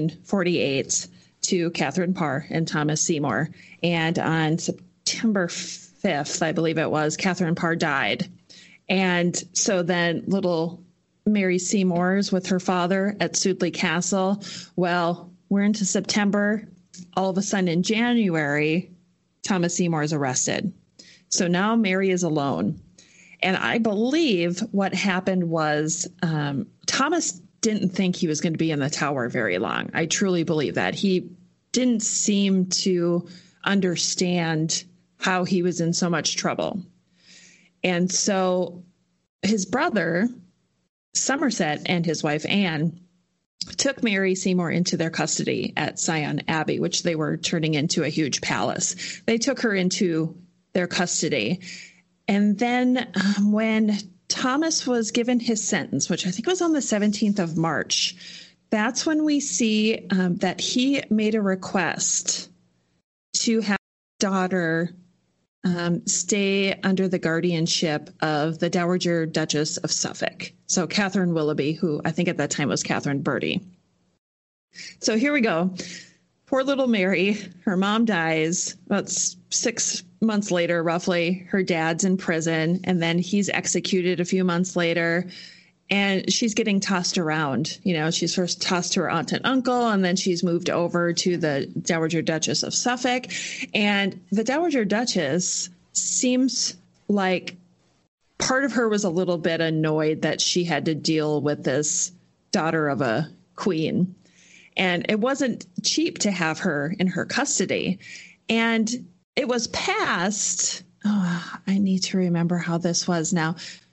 Speaker 1: 1548 to Catherine Parr and Thomas Seymour. And on September 5th, I believe it was, Catherine Parr died. And so then little Mary Seymour's with her father at Sudeley Castle. Well, we're into September. all of a sudden in January, Thomas Seymour is arrested. So now Mary is alone. And I believe what happened was Thomas didn't think he was going to be in the tower very long. I truly believe that. He didn't seem to understand how he was in so much trouble. And so his brother, Somerset, and his wife, Anne, took Mary Seymour into their custody at Sion Abbey, which they were turning into a huge palace. They took her into their custody. And then when Thomas was given his sentence, which I think was on the 17th of March, that's when we see that he made a request to have his daughter stay under the guardianship of the Dowager Duchess of Suffolk. So Catherine Willoughby, who I think at that time was Catherine Bertie. So here we go. Poor little Mary, her mom dies about 6 months later, roughly. Her dad's in prison, and then he's executed a few months later. And she's getting tossed around. You know, she's first tossed to her aunt and uncle, and then she's moved over to the Dowager Duchess of Suffolk. And the Dowager Duchess seems like part of her was a little bit annoyed that she had to deal with this daughter of a queen. And it wasn't cheap to have her in her custody. And it was passed. Oh, I need to remember how this was now.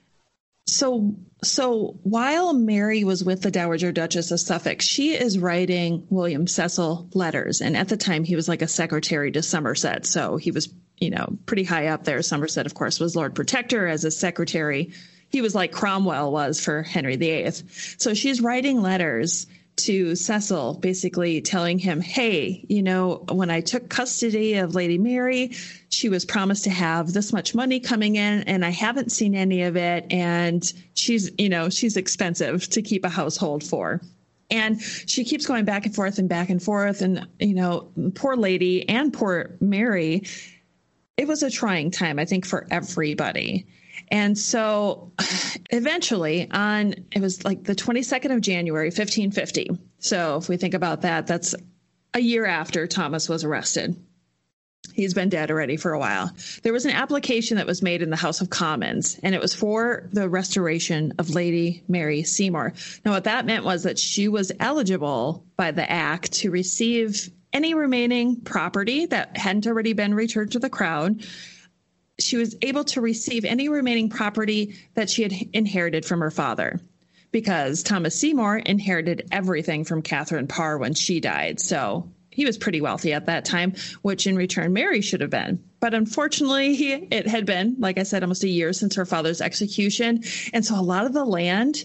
Speaker 1: So while Mary was with the Dowager Duchess of Suffolk, she is writing William Cecil letters. And at the time, he was like a secretary to Somerset. So he was, you know, pretty high up there. Somerset, of course, was Lord Protector as a secretary. He was like Cromwell was for Henry VIII. So she's writing letters to Cecil, basically telling him, hey, you know, when I took custody of Lady Mary, she was promised to have this much money coming in, and I haven't seen any of it. And she's, you know, she's expensive to keep a household for. And she keeps going back and forth and back and forth. And, you know, poor lady and poor Mary, it was a trying time, I think, for everybody. And so eventually it was like the 22nd of January, 1550. So if we think about that, that's a year after Thomas was arrested. He's been dead already for a while. There was an application that was made in the House of Commons, and it was for the restoration of Lady Mary Seymour. Now, what that meant was that she was eligible by the Act to receive any remaining property that hadn't already been returned to the Crown. She was able to receive any remaining property that she had inherited from her father, because Thomas Seymour inherited everything from Catherine Parr when she died. So he was pretty wealthy at that time, which in return Mary should have been. But unfortunately, it had been, like I said, almost a year since her father's execution. And so a lot of the land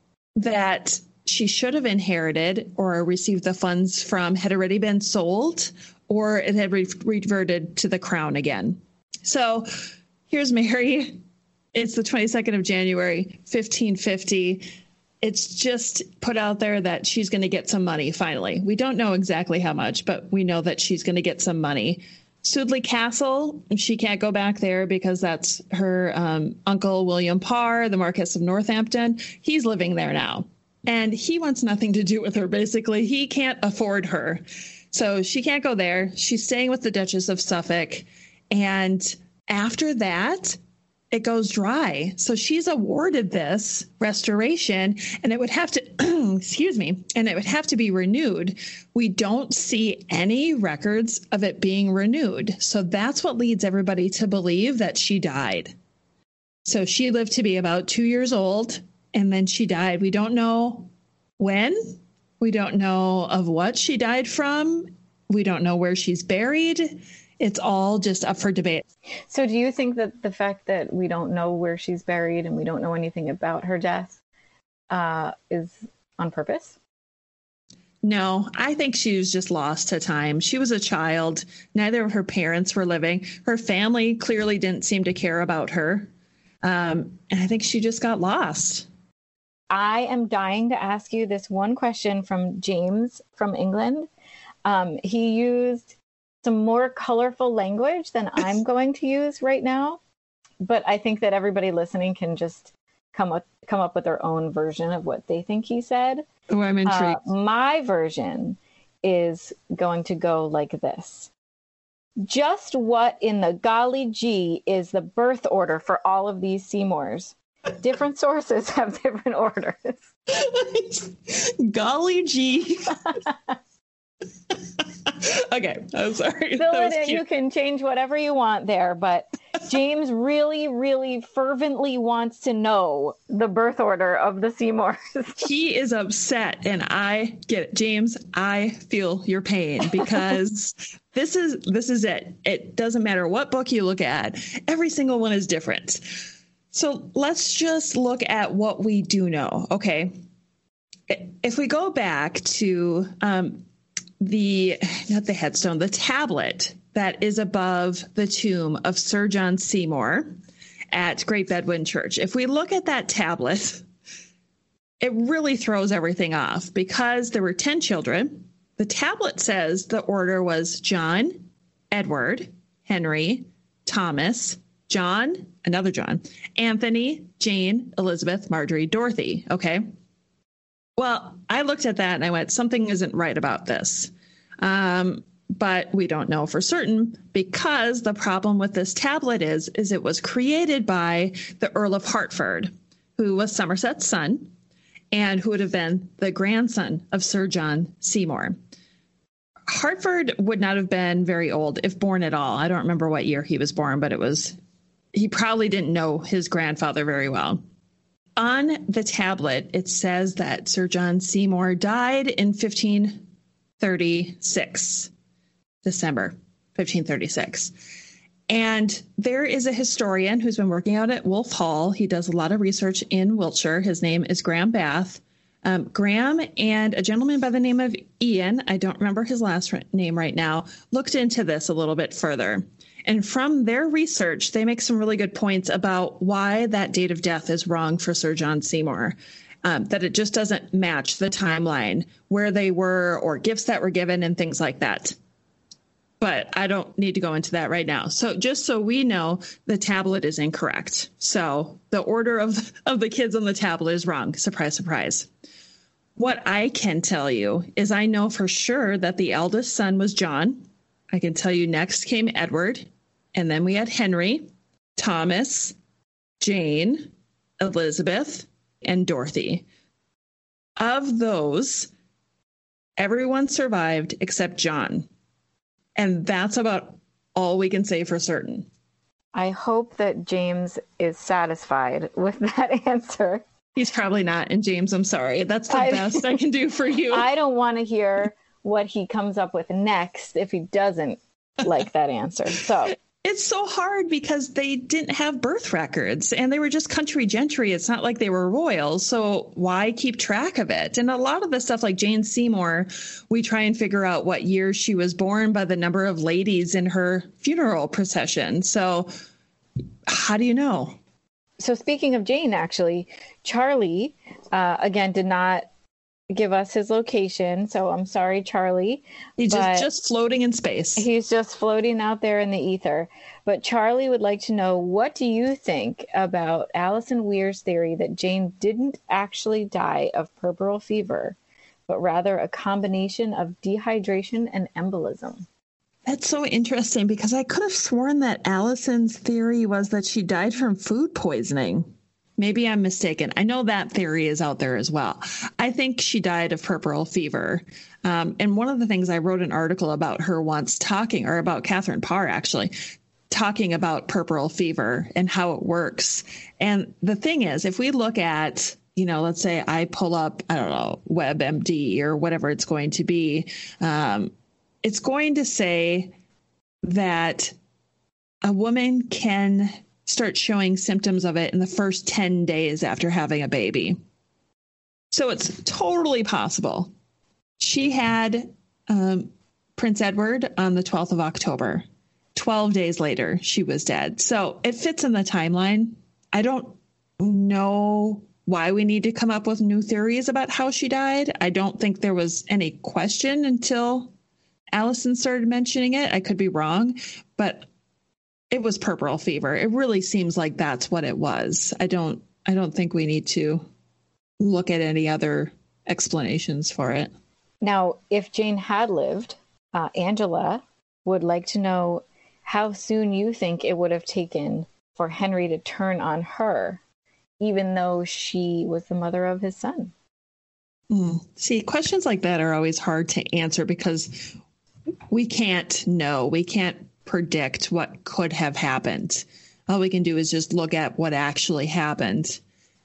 Speaker 1: that she should have inherited or received the funds from had already been sold, or it had reverted to the Crown again. So here's Mary. It's the 22nd of January, 1550. It's just put out there that she's going to get some money finally. We don't know exactly how much, but we know that she's going to get some money. Sudeley Castle, she can't go back there because that's her uncle, William Parr, the Marquess of Northampton. He's living there now. And he wants nothing to do with her, basically. He can't afford her. So she can't go there. She's staying with the Duchess of Suffolk. And after that, it goes dry. So she's awarded this restoration, and it would have to, and it would have to be renewed. We don't see any records of it being renewed. So that's what leads everybody to believe that she died. So she lived to be about 2 years old, and then she died. We don't know when. We don't know of what she died from. We don't know where she's buried. It's all just up for debate.
Speaker 3: So do you think that the fact that we don't know where she's buried and we don't know anything about her death is on purpose?
Speaker 1: No, I think she was just lost to time. She was a child. Neither of her parents were living. Her family clearly didn't seem to care about her. And I think she just got lost.
Speaker 3: I am dying to ask you this one question from James from England. He used some more colorful language than I'm going to use right now, but I think that everybody listening can just come up with their own version of what they think he said.
Speaker 1: Oh, I'm intrigued.
Speaker 3: My version is going to go like this. Just what in the golly gee is the birth order for all of these Seymours? Different sources have different orders.
Speaker 1: Golly gee. Okay, I'm sorry.
Speaker 3: Fill it in. You can change whatever you want there, but James really, really fervently wants to know the birth order of the Seymours.
Speaker 1: He is upset, and I get it. James, I feel your pain, because this is it. It doesn't matter what book you look at. Every single one is different. So let's just look at what we do know. Okay. If we go back to the tablet that is above the tomb of Sir John Seymour at Great Bedwin Church. If we look at that tablet, it really throws everything off, because there were 10 children. The tablet says the order was John, Edward, Henry, Thomas, John, another John, Anthony, Jane, Elizabeth, Marjorie, Dorothy. Okay. Well, I looked at that and I went, something isn't right about this. But we don't know for certain, because the problem with this tablet is it was created by the Earl of Hertford, who was Somerset's son and who would have been the grandson of Sir John Seymour. Hertford would not have been very old, if born at all. I don't remember what year he was born, but he probably didn't know his grandfather very well. On the tablet, it says that Sir John Seymour died in 1536, December 1536. And there is a historian who's been working out at Wolf Hall. He does a lot of research in Wiltshire. His name is Graham Bath. Graham and a gentleman by the name of Ian, I don't remember his last name right now, looked into this a little bit further. And from their research, they make some really good points about why that date of death is wrong for Sir John Seymour, that it just doesn't match the timeline where they were or gifts that were given and things like that. But I don't need to go into that right now. So just so we know, the tablet is incorrect. So the order of the kids on the tablet is wrong. Surprise, surprise. What I can tell you is I know for sure that the eldest son was John. I can tell you next came Edward. And then we had Henry, Thomas, Jane, Elizabeth, and Dorothy. Of those, everyone survived except John. And that's about all we can say for certain.
Speaker 3: I hope that James is satisfied with that answer.
Speaker 1: He's probably not. And James, I'm sorry. That's the best I can do for you.
Speaker 3: I don't want to hear what he comes up with next if he doesn't like that answer. So
Speaker 1: it's so hard because they didn't have birth records and they were just country gentry. It's not like they were royals. So why keep track of it? And a lot of the stuff like Jane Seymour, we try and figure out what year she was born by the number of ladies in her funeral procession. So how do you know?
Speaker 3: So speaking of Jane, actually, Charlie, again, did not give us his location. So I'm sorry, Charlie.
Speaker 1: He's just floating in space.
Speaker 3: He's just floating out there in the ether. But Charlie would like to know, what do you think about Alison Weir's theory that Jane didn't actually die of puerperal fever, but rather a combination of dehydration and embolism?
Speaker 1: That's so interesting because I could have sworn that Alison's theory was that she died from food poisoning. Maybe I'm mistaken. I know that theory is out there as well. I think she died of puerperal fever. And one of the things I wrote an article about her once about Catherine Parr, actually, talking about puerperal fever and how it works. And the thing is, if we look at, let's say I pull up, WebMD or whatever it's going to be, it's going to say that a woman can start showing symptoms of it in the first 10 days after having a baby. So it's totally possible. She had Prince Edward on the 12th of October. 12 days later, she was dead. So it fits in the timeline. I don't know why we need to come up with new theories about how she died. I don't think there was any question until Alison started mentioning it. I could be wrong, but it was puerperal fever. It really seems like that's what it was. I don't think we need to look at any other explanations for it.
Speaker 3: Now, if Jane had lived, Angela would like to know how soon you think it would have taken for Henry to turn on her, even though she was the mother of his son.
Speaker 1: See, questions like that are always hard to answer because we can't know. We can't predict what could have happened. All we can do is just look at what actually happened.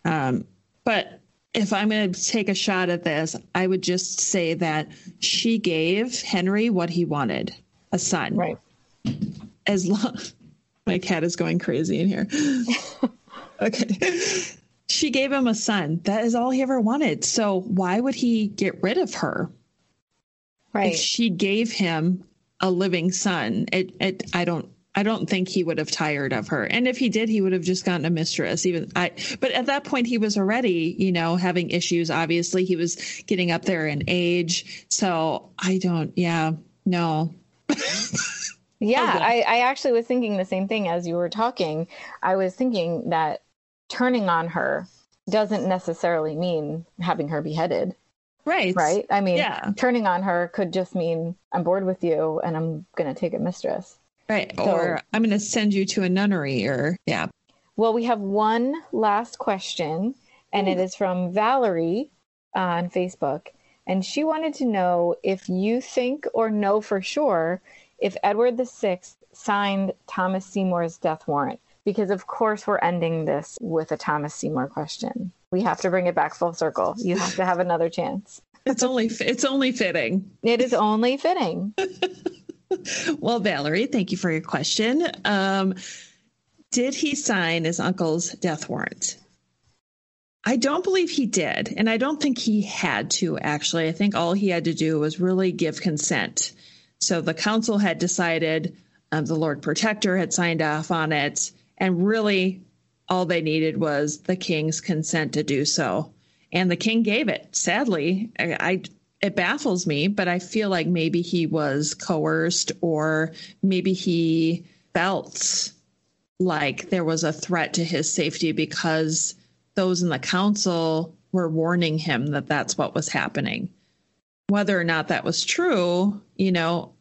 Speaker 1: But if I'm going to take a shot at this, I would just say that she gave Henry what he wanted, a son.
Speaker 3: Right.
Speaker 1: As long, my cat is going crazy in here. Okay. She gave him a son. That is all he ever wanted. So why would he get rid of her?
Speaker 3: Right.
Speaker 1: If she gave him a living son, I don't think he would have tired of her. And if he did, he would have just gotten a mistress. But at that point, he was already, having issues. Obviously, he was getting up there in age. So no.
Speaker 3: Yeah, I actually was thinking the same thing as you were talking. I was thinking that turning on her doesn't necessarily mean having her beheaded.
Speaker 1: Right.
Speaker 3: Right? I mean, turning on her could just mean I'm bored with you and I'm going to take a mistress.
Speaker 1: Right. Or I'm going to send you to a nunnery
Speaker 3: Well, we have one last question, and it is from Valerie on Facebook. And she wanted to know if you think or know for sure if Edward VI signed Thomas Seymour's death warrant. Because, of course, we're ending this with a Thomas Seymour question. We have to bring it back full circle. You have to have another chance.
Speaker 1: It's only fitting.
Speaker 3: It is only fitting.
Speaker 1: Well, Valerie, thank you for your question. Did he sign his uncle's death warrant? I don't believe he did. And I don't think he had to, actually. I think all he had to do was really give consent. So the council had decided, the Lord Protector had signed off on it. And really, all they needed was the king's consent to do so. And the king gave it. Sadly, it baffles me, but I feel like maybe he was coerced or maybe he felt like there was a threat to his safety because those in the council were warning him that that's what was happening. Whether or not that was true, we know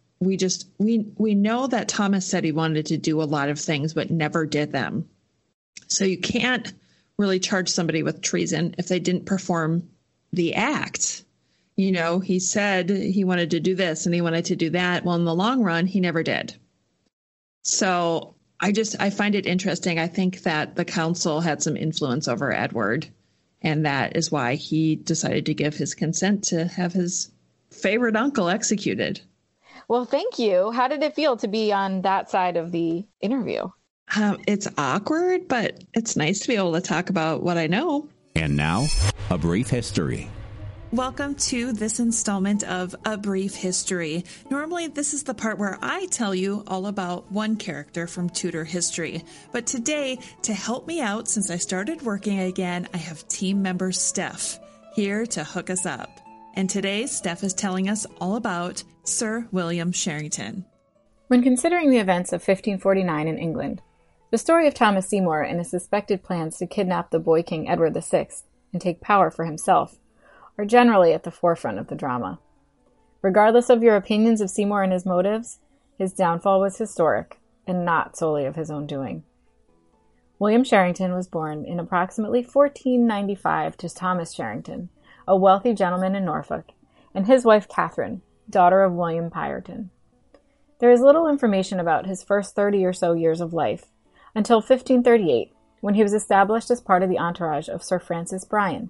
Speaker 1: that Thomas said he wanted to do a lot of things, but never did them. So you can't really charge somebody with treason if they didn't perform the act. He said he wanted to do this and he wanted to do that. Well, in the long run, he never did. So I find it interesting. I think that the council had some influence over Edward, and that is why he decided to give his consent to have his favorite uncle executed.
Speaker 3: Well, thank you. How did it feel to be on that side of the interview?
Speaker 1: It's awkward, but it's nice to be able to talk about what I know.
Speaker 4: And now, a brief history.
Speaker 1: Welcome to this installment of A Brief History. Normally, this is the part where I tell you all about one character from Tudor history. But today, to help me out since I started working again, I have team member Steph here to hook us up. And today, Steph is telling us all about Sir William Sherrington.
Speaker 3: When considering the events of 1549 in England, the story of Thomas Seymour and his suspected plans to kidnap the boy king Edward VI and take power for himself are generally at the forefront of the drama. Regardless of your opinions of Seymour and his motives, his downfall was historic and not solely of his own doing. William Sherrington was born in approximately 1495 to Thomas Sherrington, a wealthy gentleman in Norfolk, and his wife Catherine, daughter of William Pyreton. There is little information about his first 30 or so years of life, until 1538, when he was established as part of the entourage of Sir Francis Bryan.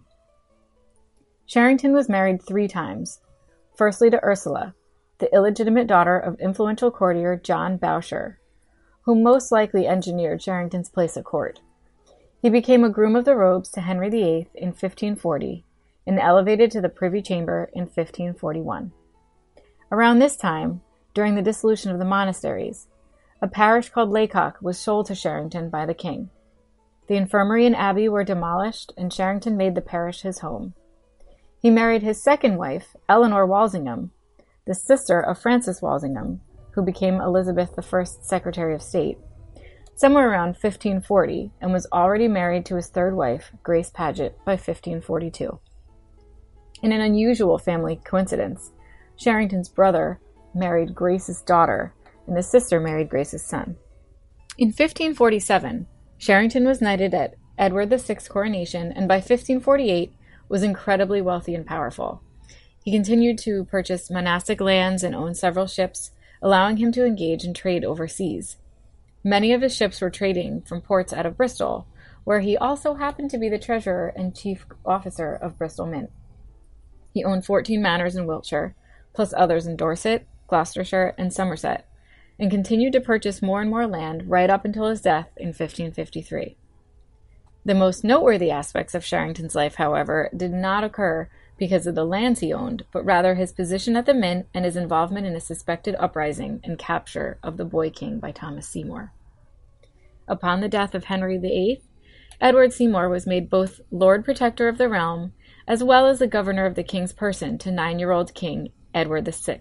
Speaker 3: Sherrington was married 3 times, firstly to Ursula, the illegitimate daughter of influential courtier John Bourchier, who most likely engineered Sherrington's place at court. He became a groom of the robes to Henry VIII in 1540 and elevated to the Privy Chamber in 1541. Around this time, during the dissolution of the monasteries, a parish called Laycock was sold to Sherrington by the king. The infirmary and abbey were demolished, and Sherrington made the parish his home. He married his second wife, Eleanor Walsingham, the sister of Francis Walsingham, who became Elizabeth I's Secretary of State, somewhere around 1540, and was already married to his third wife, Grace Paget, by 1542. In an unusual family coincidence, Sherrington's brother married Grace's daughter, and his sister married Grace's son. In 1547, Sherrington was knighted at Edward VI's coronation, and by 1548 was incredibly wealthy and powerful. He continued to purchase monastic lands and own several ships, allowing him to engage in trade overseas. Many of his ships were trading from ports out of Bristol, where he also happened to be the treasurer and chief officer of Bristol Mint. He owned 14 manors in Wiltshire, plus others in Dorset, Gloucestershire, and Somerset, and continued to purchase more and more land right up until his death in 1553. The most noteworthy aspects of Sherrington's life, however, did not occur because of the lands he owned, but rather his position at the Mint and his involvement in a suspected uprising and capture of the Boy King by Thomas Seymour. Upon the death of Henry VIII, Edward Seymour was made both Lord Protector of the realm as well as the governor of the king's person to 9-year-old King Edward VI.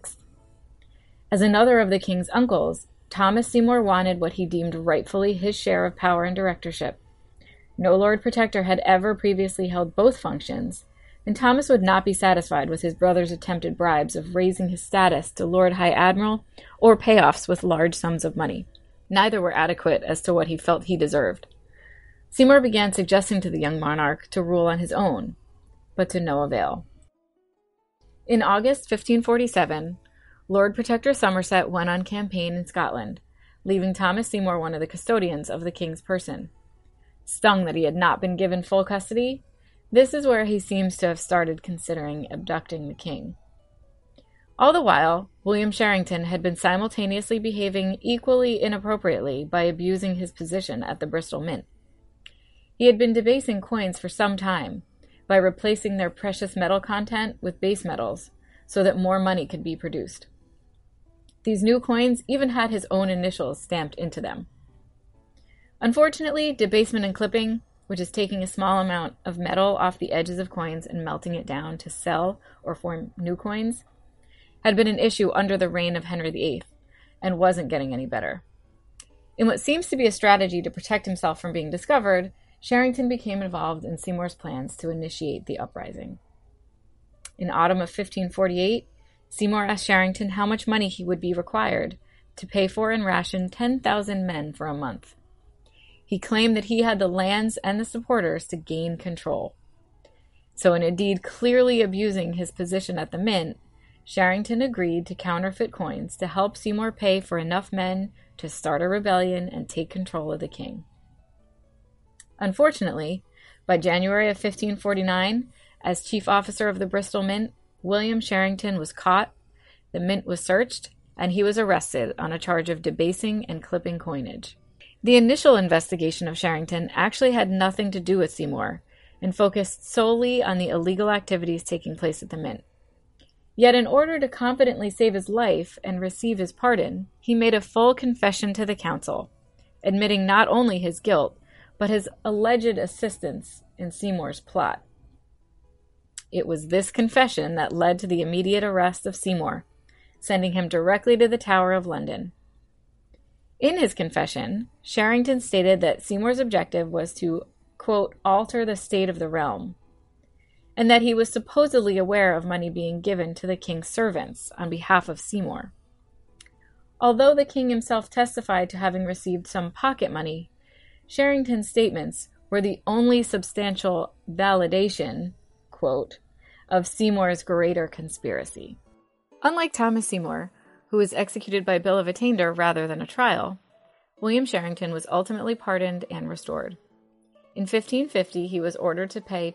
Speaker 3: As another of the king's uncles, Thomas Seymour wanted what he deemed rightfully his share of power and directorship. No Lord Protector had ever previously held both functions, and Thomas would not be satisfied with his brother's attempted bribes of raising his status to Lord High Admiral or payoffs with large sums of money. Neither were adequate as to what he felt he deserved. Seymour began suggesting to the young monarch to rule on his own, but to no avail. In August 1547, Lord Protector Somerset went on campaign in Scotland, leaving Thomas Seymour one of the custodians of the king's person. Stung that he had not been given full custody, this is where he seems to have started considering abducting the king. All the while, William Sherrington had been simultaneously behaving equally inappropriately by abusing his position at the Bristol Mint. He had been debasing coins for some time by replacing their precious metal content with base metals so that more money could be produced. These new coins even had his own initials stamped into them. Unfortunately, debasement and clipping, which is taking a small amount of metal off the edges of coins and melting it down to sell or form new coins, had been an issue under the reign of Henry VIII and wasn't getting any better. In what seems to be a strategy to protect himself from being discovered, Sherrington became involved in Seymour's plans to initiate the uprising. In autumn of 1548, Seymour asked Sherrington how much money he would be required to pay for and ration 10,000 men for a month. He claimed that he had the lands and the supporters to gain control. So in a deed clearly abusing his position at the Mint, Sherrington agreed to counterfeit coins to help Seymour pay for enough men to start a rebellion and take control of the king. Unfortunately, by January of 1549, as chief officer of the Bristol Mint, William Sherrington was caught, the mint was searched, and he was arrested on a charge of debasing and clipping coinage. The initial investigation of Sherrington actually had nothing to do with Seymour and focused solely on the illegal activities taking place at the Mint. Yet in order to confidently save his life and receive his pardon, he made a full confession to the council, admitting not only his guilt, but his alleged assistance in Seymour's plot. It was this confession that led to the immediate arrest of Seymour, sending him directly to the Tower of London. In his confession, Sherrington stated that Seymour's objective was to, quote, alter the state of the realm, and that he was supposedly aware of money being given to the king's servants on behalf of Seymour. Although the king himself testified to having received some pocket money, Sherrington's statements were the only substantial validation, quote, of Seymour's greater conspiracy. Unlike Thomas Seymour, who was executed by bill of attainder rather than a trial, William Sherrington was ultimately pardoned and restored. In 1550, he was ordered to pay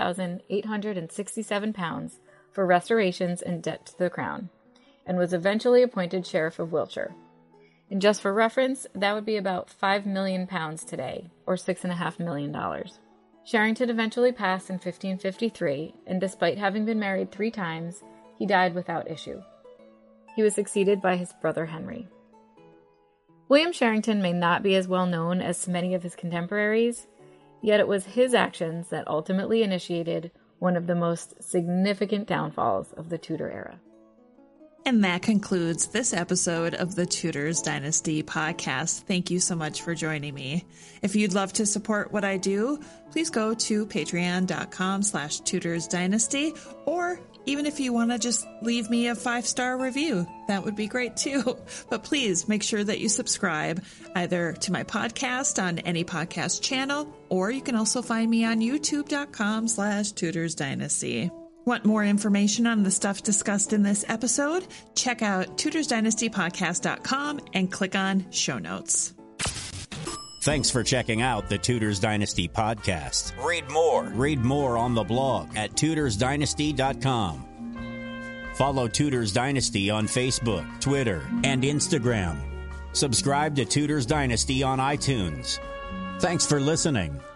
Speaker 3: £12,867 for restorations and debt to the crown, and was eventually appointed Sheriff of Wiltshire. And just for reference, that would be about £5 million today, or $6.5 million. Sherrington eventually passed in 1553, and despite having been married 3 times, he died without issue. He was succeeded by his brother Henry. William Sherrington may not be as well known as many of his contemporaries, yet it was his actions that ultimately initiated one of the most significant downfalls of the Tudor era.
Speaker 1: And that concludes this episode of the Tudors Dynasty podcast. Thank you so much for joining me. If you'd love to support what I do, please go to patreon.com/tutorsdynasty, or even if you want to just leave me a 5-star review, that would be great too. But please make sure that you subscribe either to my podcast on any podcast channel, or you can also find me on youtube.com/tutorsdynasty. Want more information on the stuff discussed in this episode? Check out tutorsdynastypodcast.com and click on show notes.
Speaker 5: Thanks for checking out the Tudors Dynasty podcast.
Speaker 6: Read more.
Speaker 5: Read more on the blog at tutorsdynasty.com. Follow Tudors Dynasty on Facebook, Twitter, and Instagram. Subscribe to Tudors Dynasty on iTunes. Thanks for listening.